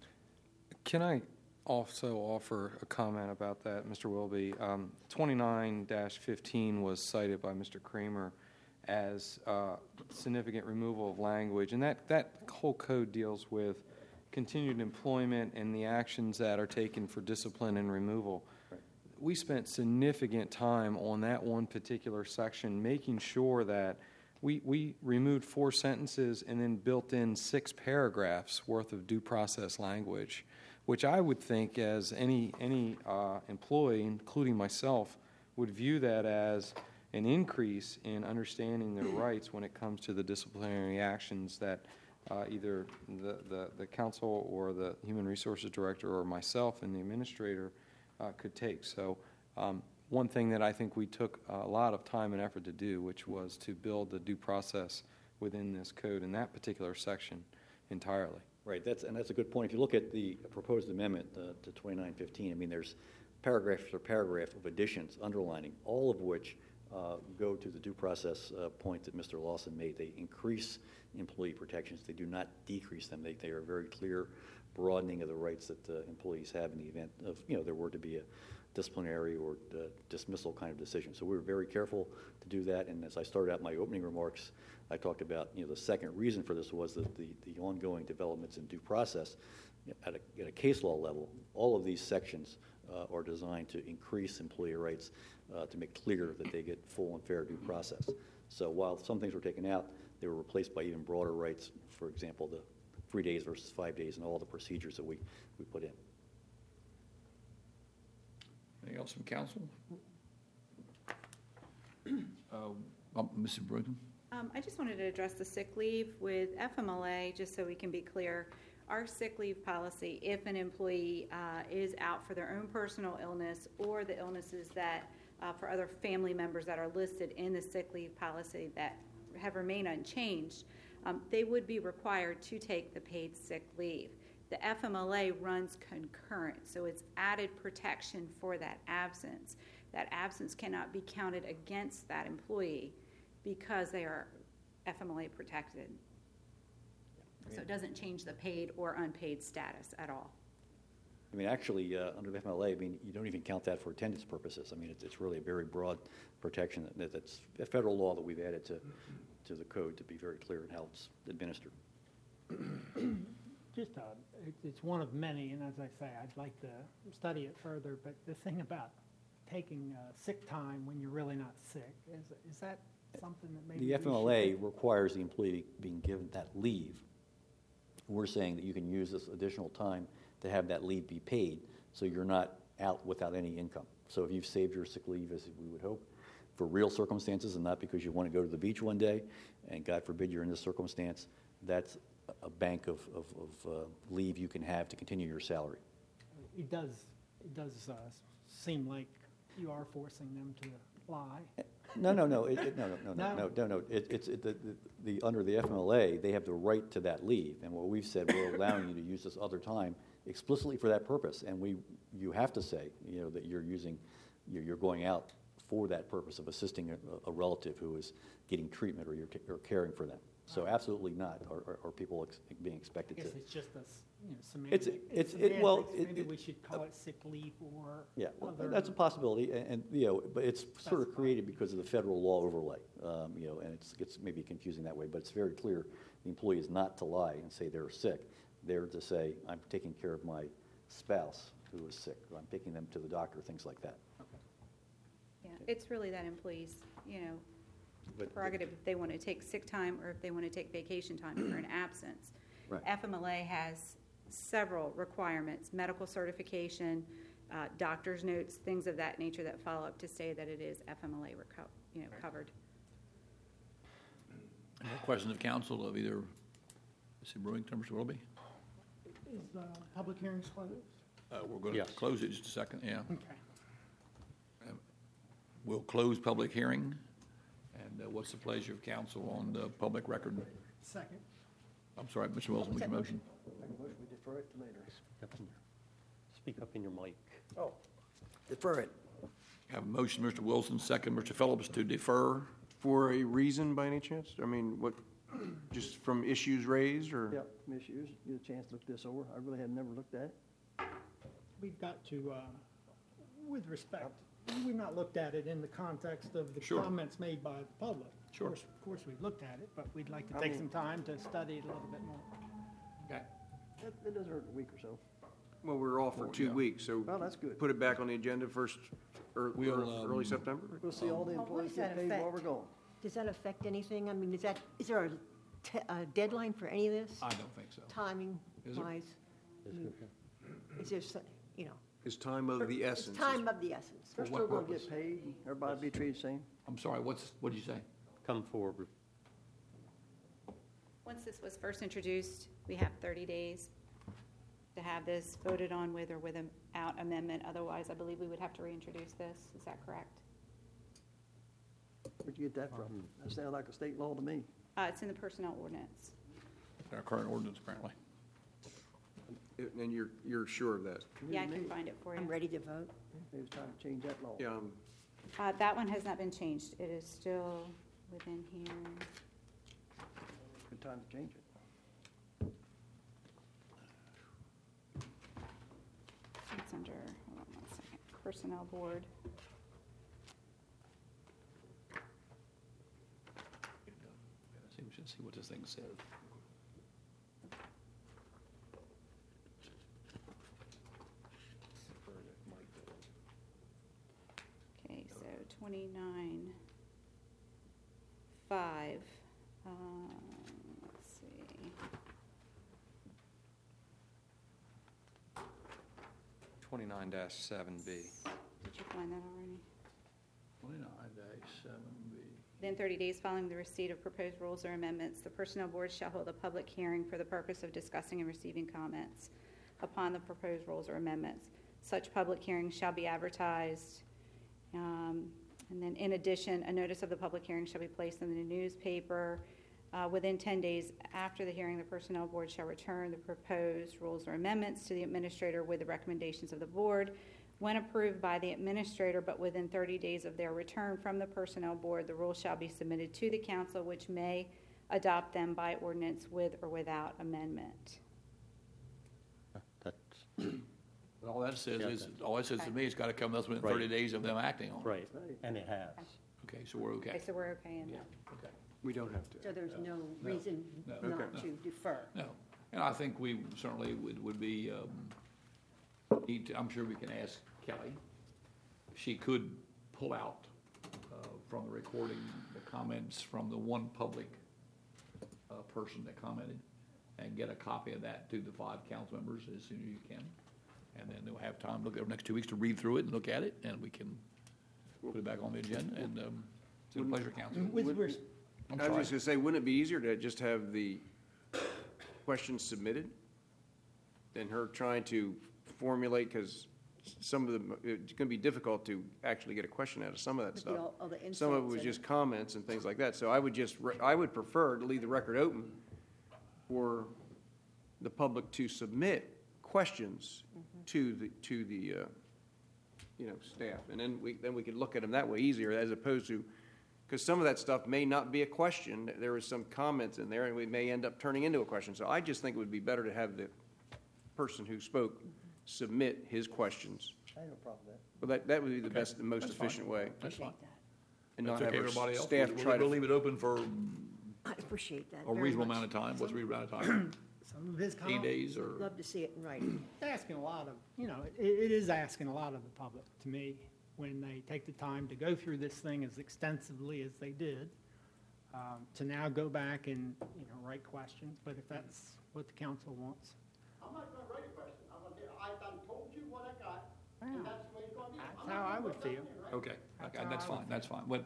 C: Can I also offer a comment about that, Mister Wilby? Um, twenty-nine dash fifteen was cited by Mister Kramer as uh, significant removal of language, and that, that whole code deals with continued employment and the actions that are taken for discipline and removal.
J: Right.
C: We spent significant time on that one particular section, making sure that we, we removed four sentences and then built in six paragraphs worth of due process language, which I would think as any, any uh, employee, including myself, would view that as an increase in understanding their rights when it comes to the disciplinary actions that uh, either the, the, the council or the human resources director or myself and the administrator uh, could take. So um, one thing that I think we took a lot of time and effort to do, which was to build the due process within this code in that particular section entirely.
J: Right, that's, and that's a good point. If you look at the proposed amendment uh, to twenty-nine fifteen, I mean, there's paragraph after paragraph of additions, underlining, all of which uh, go to the due process uh, point that Mister Lawson made. They increase employee protections. They do not decrease them. They, they are very clear broadening of the rights that uh, employees have in the event of, you know, there were to be a disciplinary or uh, dismissal kind of decision. So we were very careful to do that. And as I started out my opening remarks, I talked about, you know, the second reason for this was that the, the ongoing developments in due process at a, at a case law level. All of these sections uh, are designed to increase employee rights, uh, to make clear that they get full and fair due process. So while some things were taken out, they were replaced by even broader rights. For example, the three days versus five days and all the procedures that we, we put in.
B: Anything else from council? Uh, Missus Bruton?
K: Um, I just wanted to address the sick leave with F M L A, just so we can be clear. Our sick leave policy, if an employee uh, is out for their own personal illness or the illnesses that uh, for other family members that are listed in the sick leave policy that have remained unchanged, um, they would be required to take the paid sick leave. The F M L A runs concurrent, so it's added protection for that absence. That absence cannot be counted against that employee because they are F M L A protected. So it doesn't change the paid or unpaid status at all.
J: I mean, actually, uh, under the F M L A, I mean, you don't even count that for attendance purposes. I mean, it's, it's really a very broad protection that, that's a federal law that we've added to, to the code to be very clear in how it's administered.
I: Just, uh, it- it's one of many, and as I say, I'd like to study it further, but the thing about taking uh, sick time when you're really not sick, is, is that something that maybe
J: The
I: we
J: F M L A
I: should-
J: requires the employee being given that leave. We're saying that you can use this additional time to have that leave be paid, so you're not out without any income. So if you've saved your sick leave, as we would hope, for real circumstances and not because you want to go to the beach one day, and God forbid you're in this circumstance, that's a bank of, of, of uh, leave you can have to continue your salary.
I: It does, it does uh, seem like you are forcing them to lie.
J: No, no, no, it, it, no, no, no,
I: No?
J: no, no, no. It, it's it, the, the, the under the F M L A, they have the right to that leave, and what we've said, we're allowing you to use this other time explicitly for that purpose, and we, you have to say, you know, that you're using, you're, you're going out for that purpose of assisting a, a relative who is getting treatment or you're t- or caring for them. So absolutely not. Are, are, are people ex- being
I: I
J: expected to?
I: guess it's just a, s- you know,
J: It's-
I: semantic.
J: it's- it- well,
I: semantics.
J: it-
I: Maybe
J: it-
I: we should call it sick leave or
J: Yeah, well,
I: other.
J: that's a possibility, and, and, you know, but it's sort of
I: Specify.
J: created because of the federal law overlay, um, you know, and it's, it's maybe confusing that way, but it's very clear, the employee is not to lie and say they're sick. They're to say, I'm taking care of my spouse who is sick, or I'm taking them to the doctor, things like that.
K: Yeah, it's really that employee's, you know,
J: But-
K: prerogative if they want to take sick time or if they want to take vacation time for an absence.
J: Right.
K: F M L A has several requirements, medical certification, uh, doctor's notes, things of that nature that follow up to say that it is F M L A reco- you know, covered.
B: Any more questions of council of either Mister Brewington or Mister Willoughby?
I: Is the public hearings closed?
B: Uh, we're going to
F: Yes.
B: close it just a second, yeah.
I: Okay.
B: We'll close public hearing. And uh, what's the pleasure of council on the public record?
I: Second.
B: I'm sorry, Mister Wilson, what's your motion?
A: Make a motion, we defer it to later.
F: Up in your- Speak up in your mic.
A: Oh, defer it.
B: Have a motion, Mister Wilson, second, Mister Phillips, to defer.
H: For a reason by any chance? I mean, what, just from issues raised or?
A: Yep, issues, get a chance to look this over. I really have never looked at it.
I: We've got to, uh, with respect, we've not looked at it in the context of the
B: Sure.
I: comments made by the public.
B: Sure.
I: Of course, of course, we've looked at it, but we'd like to
A: I
I: take
A: mean-
I: some time to study it a little bit more.
B: Okay.
A: It, it doesn't hurt a week or so.
H: Well, we're off for
B: Well,
H: two
B: yeah.
H: weeks, so.
A: Well, that's good.
H: Put it back on the agenda first, or,
B: We'll,
H: or early
B: um,
H: September?
A: We'll see all the
D: Well, what
A: employees
D: does that
A: get paid while
D: affect?
A: we're gone.
D: Does that affect anything? I mean, is that, is there a te- a deadline for any of this,
B: I don't think so.
D: timing
B: Is there?
D: wise? Is there, some- you know?
H: Is time of the
D: It's
H: essence.
D: time of the essence.
A: They're
B: For
A: still
B: what
A: gonna
B: purpose?
A: get paid, and everybody be treated the same.
B: I'm sorry, what's, what did you say?
F: Come forward.
K: Once this was first introduced, we have thirty days to have this voted on with or without amendment. Otherwise, I believe we would have to reintroduce this. Is that correct?
A: Where'd you get that from? That sounds like a state law to me.
K: Uh, it's in the personnel ordinance.
B: Our current ordinance, apparently.
H: And you're, you're sure of that?
K: Yeah, I can find it for you.
D: I'm ready to vote.
A: Maybe it's time to change that law.
H: Yeah, um,
K: Uh, that one has not been changed. It is still within here.
A: Good time to change it.
K: It's under, hold on one second, Personnel Board.
B: See, we should see what this thing says.
K: Okay, so twenty-nine, five, um, let's see.
C: twenty-nine dash seven B.
K: Did you find that already?
B: Twenty-nine dash seven B.
K: Within thirty days following the receipt of proposed rules or amendments, the Personnel Board shall hold a public hearing for the purpose of discussing and receiving comments upon the proposed rules or amendments. Such public hearing shall be advertised Um, And then, in addition, a notice of the public hearing shall be placed in the newspaper. Uh, Within ten days after the hearing, the Personnel Board shall return the proposed rules or amendments to the administrator with the recommendations of the board. When approved by the administrator, but within thirty days of their return from the Personnel Board, the rules shall be submitted to the council, which may adopt them by ordinance with or without amendment.
F: That's
B: But all that says
F: Yeah,
B: is,
F: that-
B: all that says to me, it's got to come to us within thirty
F: Right.
B: days of them acting on it.
F: right, and it has.
B: Okay, so we're okay.
K: Okay, so we're okay in
B: Yeah,
K: that.
B: okay.
H: We don't have to.
D: So there's no reason
B: No.
D: not
B: Okay.
D: to defer.
B: No, and I think we certainly would, would be, um, need to, I'm sure we can ask Kelly. She could pull out, uh, from the recording, the comments from the one public, uh, person that commented, and get a copy of that to the five council members as soon as you can. And then they'll have time, look at the next two weeks to read through it and look at it, and we can put it back on the agenda, and, um, it's a pleasure, council.
I: With, res-
B: I'm
H: I was
B: sorry.
H: just gonna say, wouldn't it be easier to just have the questions submitted than her trying to formulate, because some of them, it's gonna be difficult to actually get a question out of some of that
D: With
H: stuff.
D: all- all the
H: Some of it
D: insults
H: was
D: in
H: just comments and things like that, so I would just, re- I would prefer to leave the record open for the public to submit questions to the, to the, uh, you know, staff, and then we, then we could look at them that way easier, as opposed to, because some of that stuff may not be a question, there was some comments in there, and we may end up turning into a question, so I just think it would be better to have the person who spoke submit his questions.
A: I have no problem with that.
H: Well, that, that would be the best, and most
B: That's fine.
H: efficient way,
B: That's fine.
H: and
B: That's
H: not have
B: okay,
H: our
B: everybody else.
H: staff
B: We'll-
H: try
B: We'll
H: to.
B: leave it open for
D: I appreciate that
B: a
D: very
B: reasonable
D: much.
B: amount of time. What's a reasonable amount of time?
I: some of his
B: Eight
I: comments,
B: days or?
D: Love to see it in writing.
I: it's asking a lot of, you know, it, it is asking a lot of the public, to me, when they take the time to go through this thing as extensively as they did, um, to now go back and, you know, write questions, but if that's what the council wants.
L: I'm not gonna write a question, I'm gonna, I done told you what I got, and that's the way it's gonna be.
I: That's
L: I'm not
I: how I
L: gonna
I: would
L: put nothing
I: feel.
L: in writing.
B: Okay, okay,
I: how
B: that's
I: I would
B: fine, that's fine. But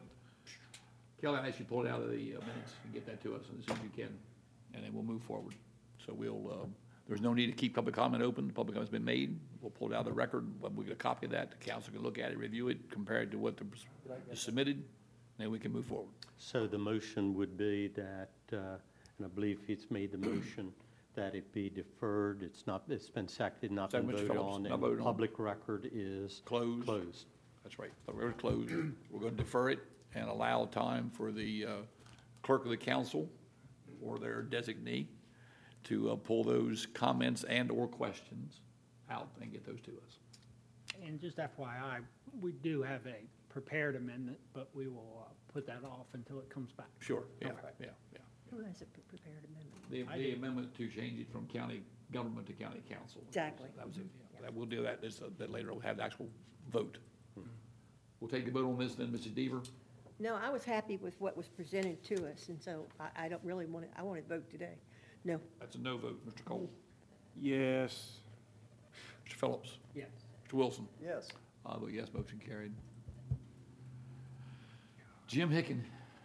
B: Kelly, I'll ask you to pull it out of the uh, minutes and get that to us as soon as you can, and then we'll move forward. So we'll, um, there's no need to keep public comment open. The public comment's been made. We'll pull it out of the record. When we get a copy of that, the council can look at it, review it, compare it to what the- is submitted, and then we can move forward.
F: So the motion would be that, uh, and I believe he's made the motion, that it be deferred. It's not, it's been seconded, not been
B: Second, Mister
F: voted
B: Phillips,
F: on,
B: not
F: and
B: voted
F: the
B: on.
F: public record is
B: Closed.
F: closed.
B: That's right. The road is closed. We're going to defer it and allow time for the uh, clerk of the council or their designee to uh, pull those comments and/or questions out and get those to us.
I: And just F Y I, we do have a prepared amendment, but we will uh, put that off until it comes back.
B: Sure, yeah,
I: Okay.
B: yeah, yeah.
D: Who has a pre- prepared amendment?
B: The,
I: I
B: the
I: do.
B: amendment to change it from county government to county council.
D: Exactly.
B: That was it, yeah. That, we'll do that, this, uh, that later, we'll have the actual vote. We'll take the vote on this then, Missus Deaver.
D: No, I was happy with what was presented to us, and so I, I don't really want to, I want to vote today. No.
B: That's a no vote. Mister Cole?
H: Yes.
B: Mister Phillips?
I: Yes.
B: Mister Wilson?
A: Yes.
B: I vote yes, motion carried. Jim Hicken.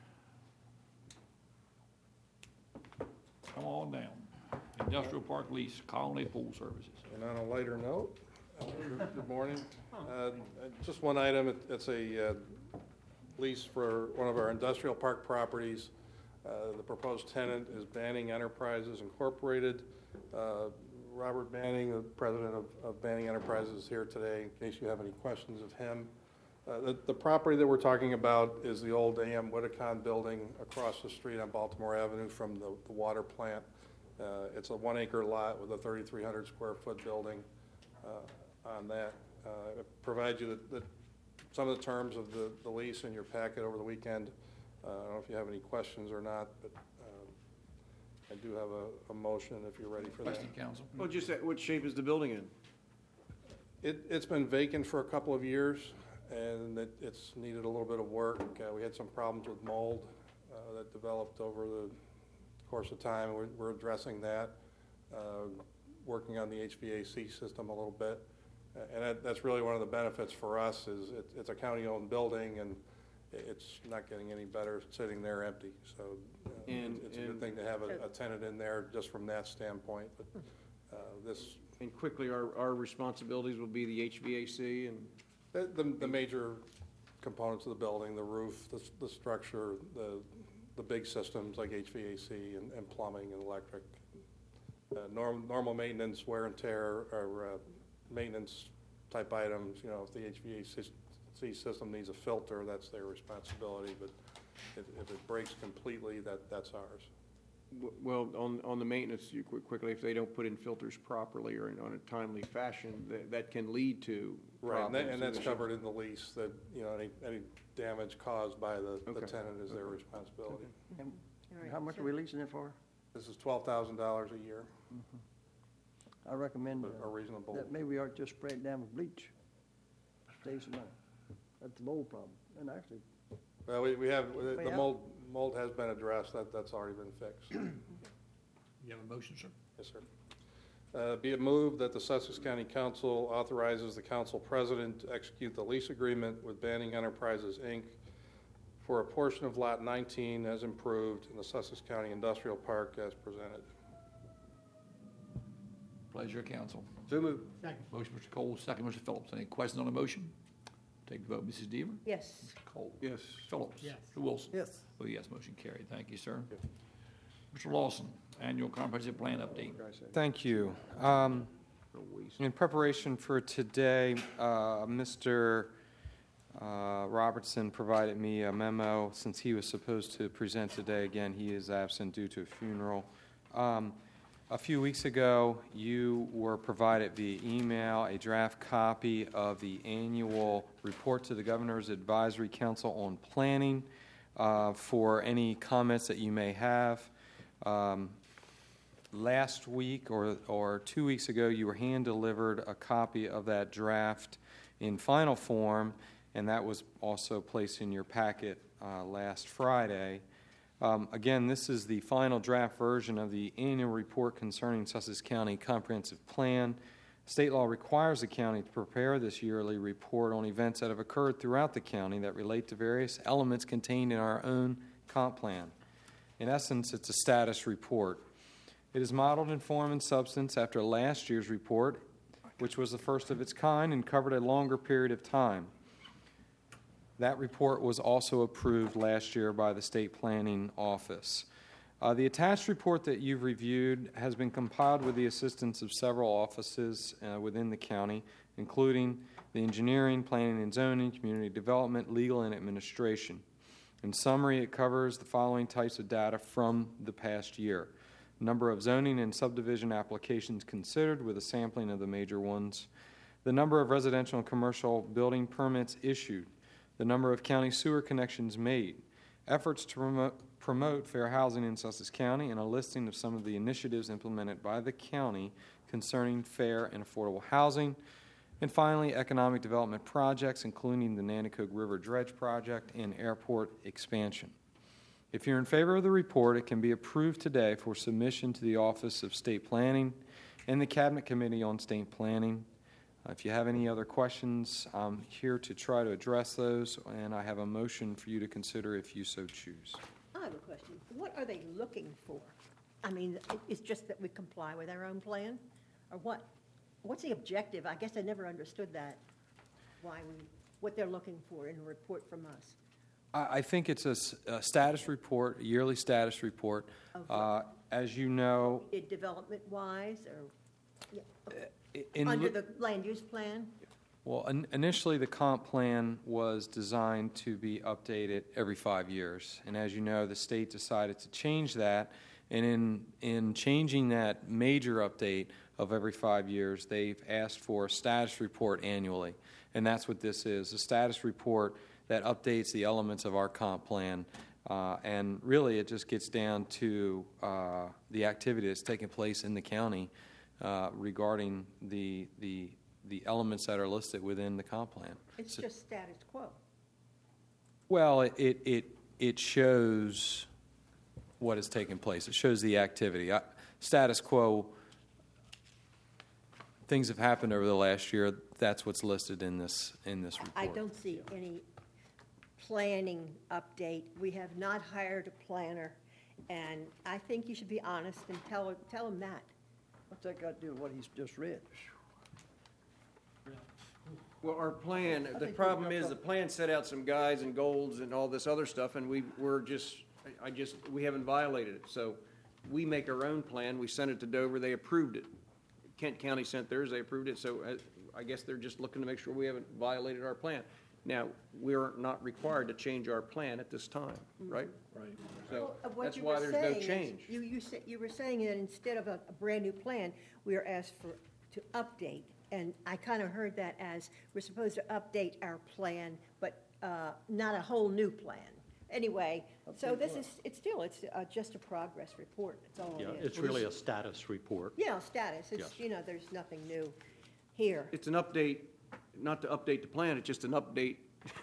B: Come on down. Industrial Park Lease, Colony Pool Services.
M: And on a lighter note, uh, good morning. Uh, Just one item, It- it's a uh, lease for one of our industrial park properties. Uh, The proposed tenant is Banning Enterprises Incorporated. Uh, Robert Banning, the president of- of Banning Enterprises, is here today in case you have any questions of him. Uh, The the property that we're talking about is the old A M Whitacon building across the street on Baltimore Avenue from the the water plant. Uh, It's a one-acre lot with a thirty-three hundred square foot building uh, on that. Uh, It provides you the- the- some of the terms of the the lease in your packet over the weekend. Uh, I don't know if you have any questions or not, but um, I do have a a motion if you're ready for that.
B: Question, council?
H: Well, just that, what shape is the building in?
M: It, it's been vacant for a couple of years, and it, it's needed a little bit of work. Uh, we had some problems with mold uh, that developed over the course of time. We're, we're addressing that, uh, working on the H V A C system a little bit. Uh, And that, that's really one of the benefits for us is it, it's a county-owned building, and it's not getting any better sitting there empty. So uh,
H: And-
M: it's a good
H: and-
M: thing to have a, a tenant in there just from that standpoint. But uh, this
H: And quickly, our, our responsibilities will be the H V A C and,
M: The, the, the major components of the building, the roof, the, s- the structure, the, the big systems like H V A C and, and plumbing and electric. Uh, norm, normal maintenance, wear and tear, or uh, maintenance type items, you know, if the H V A C system needs a filter, that's their responsibility, but if, if it breaks completely, that, that's ours.
H: W- Well, on, on the maintenance, you quick- quickly, if they don't put in filters properly or in, on a timely fashion, that, that can lead to
M: Right, and that-
H: problems
M: and that's
H: in the ship.
M: covered in the lease, that, you know, any, any damage caused by the, the
H: Okay.
M: tenant is their
H: Okay.
M: responsibility.
A: And
D: All right,
A: how much
D: so-
A: are we leasing it for?
M: This is twelve thousand dollars a year,
A: I recommend
M: a
A: uh,
M: a reasonable.
A: that maybe we ought to just spray it down with bleach. Saves some money. That's the mold problem. And actually,
M: Well, we, we have, the
A: Yeah.
M: mold, mold has been addressed, that, that's already been fixed.
B: You have a motion, sir?
M: Yes, sir. Uh, Be it moved that the Sussex County Council authorizes the council president to execute the lease agreement with Banning Enterprises, Incorporated for a portion of Lot nineteen as improved in the Sussex County Industrial Park as presented.
B: Pleasure of council.
H: So moved.
I: Second.
B: Motion, Mister Cole, second, Mister Phillips. Any questions on the motion? Take the vote, Missus Deaver.
D: Yes.
B: Cole.
H: Yes.
B: Phillips.
I: Yes.
B: Mister Wilson.
A: yes,
B: Oh, yes, motion carried. Thank you, sir. Mister Lawson, annual comprehensive plan update.
C: Thank you. Um,
H: No waste.
C: In preparation for today, uh, Mister uh, Robertson provided me a memo since he was supposed to present today. Again, he is absent due to a funeral. Um, A few weeks ago, you were provided via email a draft copy of the annual report to the Governor's Advisory Council on Planning uh, for any comments that you may have. Um, Last week or, or two weeks ago, you were hand-delivered a copy of that draft in final form, and that was also placed in your packet uh, last Friday. Um, Again, this is the final draft version of the annual report concerning Sussex County Comprehensive Plan. State law requires the county to prepare this yearly report on events that have occurred throughout the county that relate to various elements contained in our own comp plan. In essence, it's a status report. It is modeled in form and substance after last year's report, which was the first of its kind and covered a longer period of time. That report was also approved last year by the State Planning Office. Uh, the attached report that you've reviewed has been compiled with the assistance of several offices uh, within the county, including the engineering, planning and zoning, community development, legal, and administration. In summary, it covers the following types of data from the past year: number of zoning and subdivision applications considered with a sampling of the major ones, the number of residential and commercial building permits issued, the number of county sewer connections made, efforts to promote, promote fair housing in Sussex County, and a listing of some of the initiatives implemented by the county concerning fair and affordable housing, and finally, economic development projects, including the Nanticoke River Dredge Project and airport expansion. If you're in favor of the report, it can be approved today for submission to the Office of State Planning and the Cabinet Committee on State Planning. Uh, If you have any other questions, I'm here to try to address those, and I have a motion for you to consider if you so choose.
D: I have a question. What are they looking for? I mean, it- it's just that we comply with our own plan? Or what? What's the objective? I guess I never understood that, why we, what they're looking for in a report from us.
C: I I think it's a s- a status report, a yearly status report.
D: Of
C: Uh, As you know,
D: Did development-wise, or, yeah, okay.
C: i- in
D: Under
C: lo-
D: the land use plan?
C: Well, in- initially, the comp plan was designed to be updated every five years. And as you know, the state decided to change that. And in, in changing that major update of every five years, they've asked for a status report annually. And that's what this is, a status report that updates the elements of our comp plan. Uh, and really, it just gets down to uh, the activity that's taking place in the county uh, regarding the, the the elements that are listed within the comp plan.
D: It's
C: So-
D: just status quo.
C: Well, it, it, it, it shows what is taking place. It shows the activity. I, status quo, things have happened over the last year. That's what's listed in this, in this report.
D: I don't see any planning update. We have not hired a planner, and I think you should be honest and tell, tell them that.
A: what's that got to do with what he's just read?
H: Well, our plan, the problem is, the plan set out some guides and goals and all this other stuff, and we, we're just, I just, we haven't violated it. So we make our own plan, we sent it to Dover, they approved it. Kent County sent theirs, they approved it, so uh, I guess they're just looking to make sure we haven't violated our plan. Now, we're not required to change our plan at this time, right?
B: Right.
H: So
D: Well, what
H: that's
D: you
H: why
D: were
H: there's no
D: saying is-
H: change.
D: You, you said, you were saying that instead of a, a brand-new plan, we are asked for, to update. And I kind of heard that as, we're supposed to update our plan, but uh, not a whole new plan. Anyway, so this is, it's still, it's uh, just a progress report, that's all
F: Yeah,
D: it is.
F: it's really a status report.
D: Yeah, status, it's,
F: Yes.
D: you know, there's nothing new here.
H: It's an update, not to update the plan, it's just an update,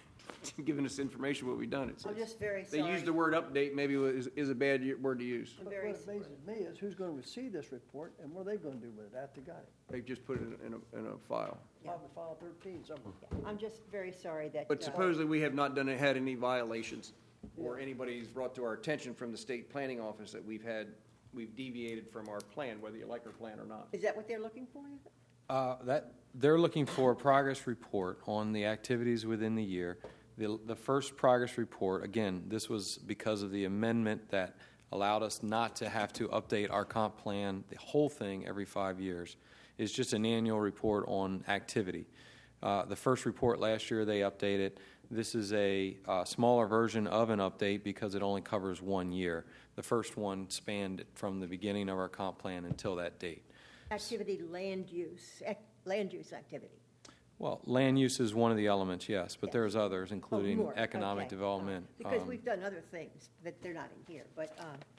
H: giving us information what we've done. It's-
D: I'm just very
H: They
D: sorry.
H: use the word update, maybe is, is a bad y- word to use.
D: I'm
A: But
D: very
A: what amazes me is who's going to receive this report and what are they going to do with it after they got it?
H: They've just put it in a, in a file.
A: Probably file thirteen somewhere.
D: I'm just very sorry that.
H: But
D: uh,
H: supposedly, we have not done, had any violations, or anybody's brought to our attention from the state planning office that we've had, we've deviated from our plan, whether you like our plan or not.
D: Is that what they're looking for? is it?
C: Uh, That, they're looking for a progress report on the activities within the year. The, the first progress report, again, this was because of the amendment that allowed us not to have to update our comp plan, the whole thing, every five years. It's just an annual report on activity. Uh, The first report last year, they updated. This is a uh, smaller version of an update because it only covers one year. The first one spanned from the beginning of our comp plan until that date.
D: Activity, land use, ac- land use activity.
C: Well, land use is one of the elements, yes, but
D: Yes.
C: there's others,
D: Oh,
C: including
D: more,
C: economic
D: okay.
C: development.
D: Uh, Because
C: um,
D: we've done other things, that they're not in here, but,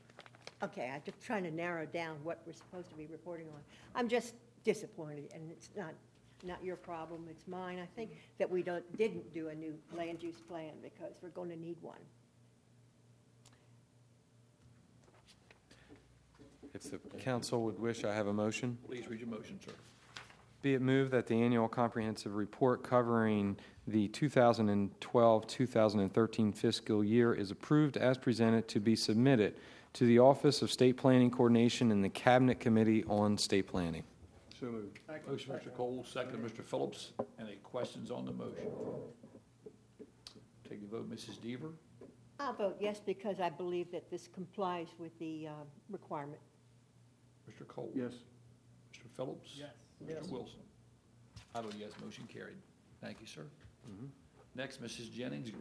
D: uh, okay, I'm just trying to narrow down what we're supposed to be reporting on. I'm just disappointed, and it's not, not your problem, it's mine, I think, that we don't, didn't do a new land use plan, because we're going to need one.
C: If the council would wish, I have a motion.
B: Please read your motion, sir.
C: Be it moved that the annual comprehensive report covering the two thousand twelve two thousand thirteen fiscal year is approved as presented to be submitted to the Office of State Planning Coordination and the Cabinet Committee on State Planning.
H: So moved.
B: Motion, Mister Cole, second, Mister Phillips. Any questions on the motion? Take the vote, Missus Deaver.
D: I'll vote yes, because I believe that this complies with the uh, requirement.
B: Mister Cole.
H: Yes.
B: Mister Phillips.
I: Yes.
B: Mister Wilson. I vote yes, motion carried. Thank you, sir. Next, Missus Jennings,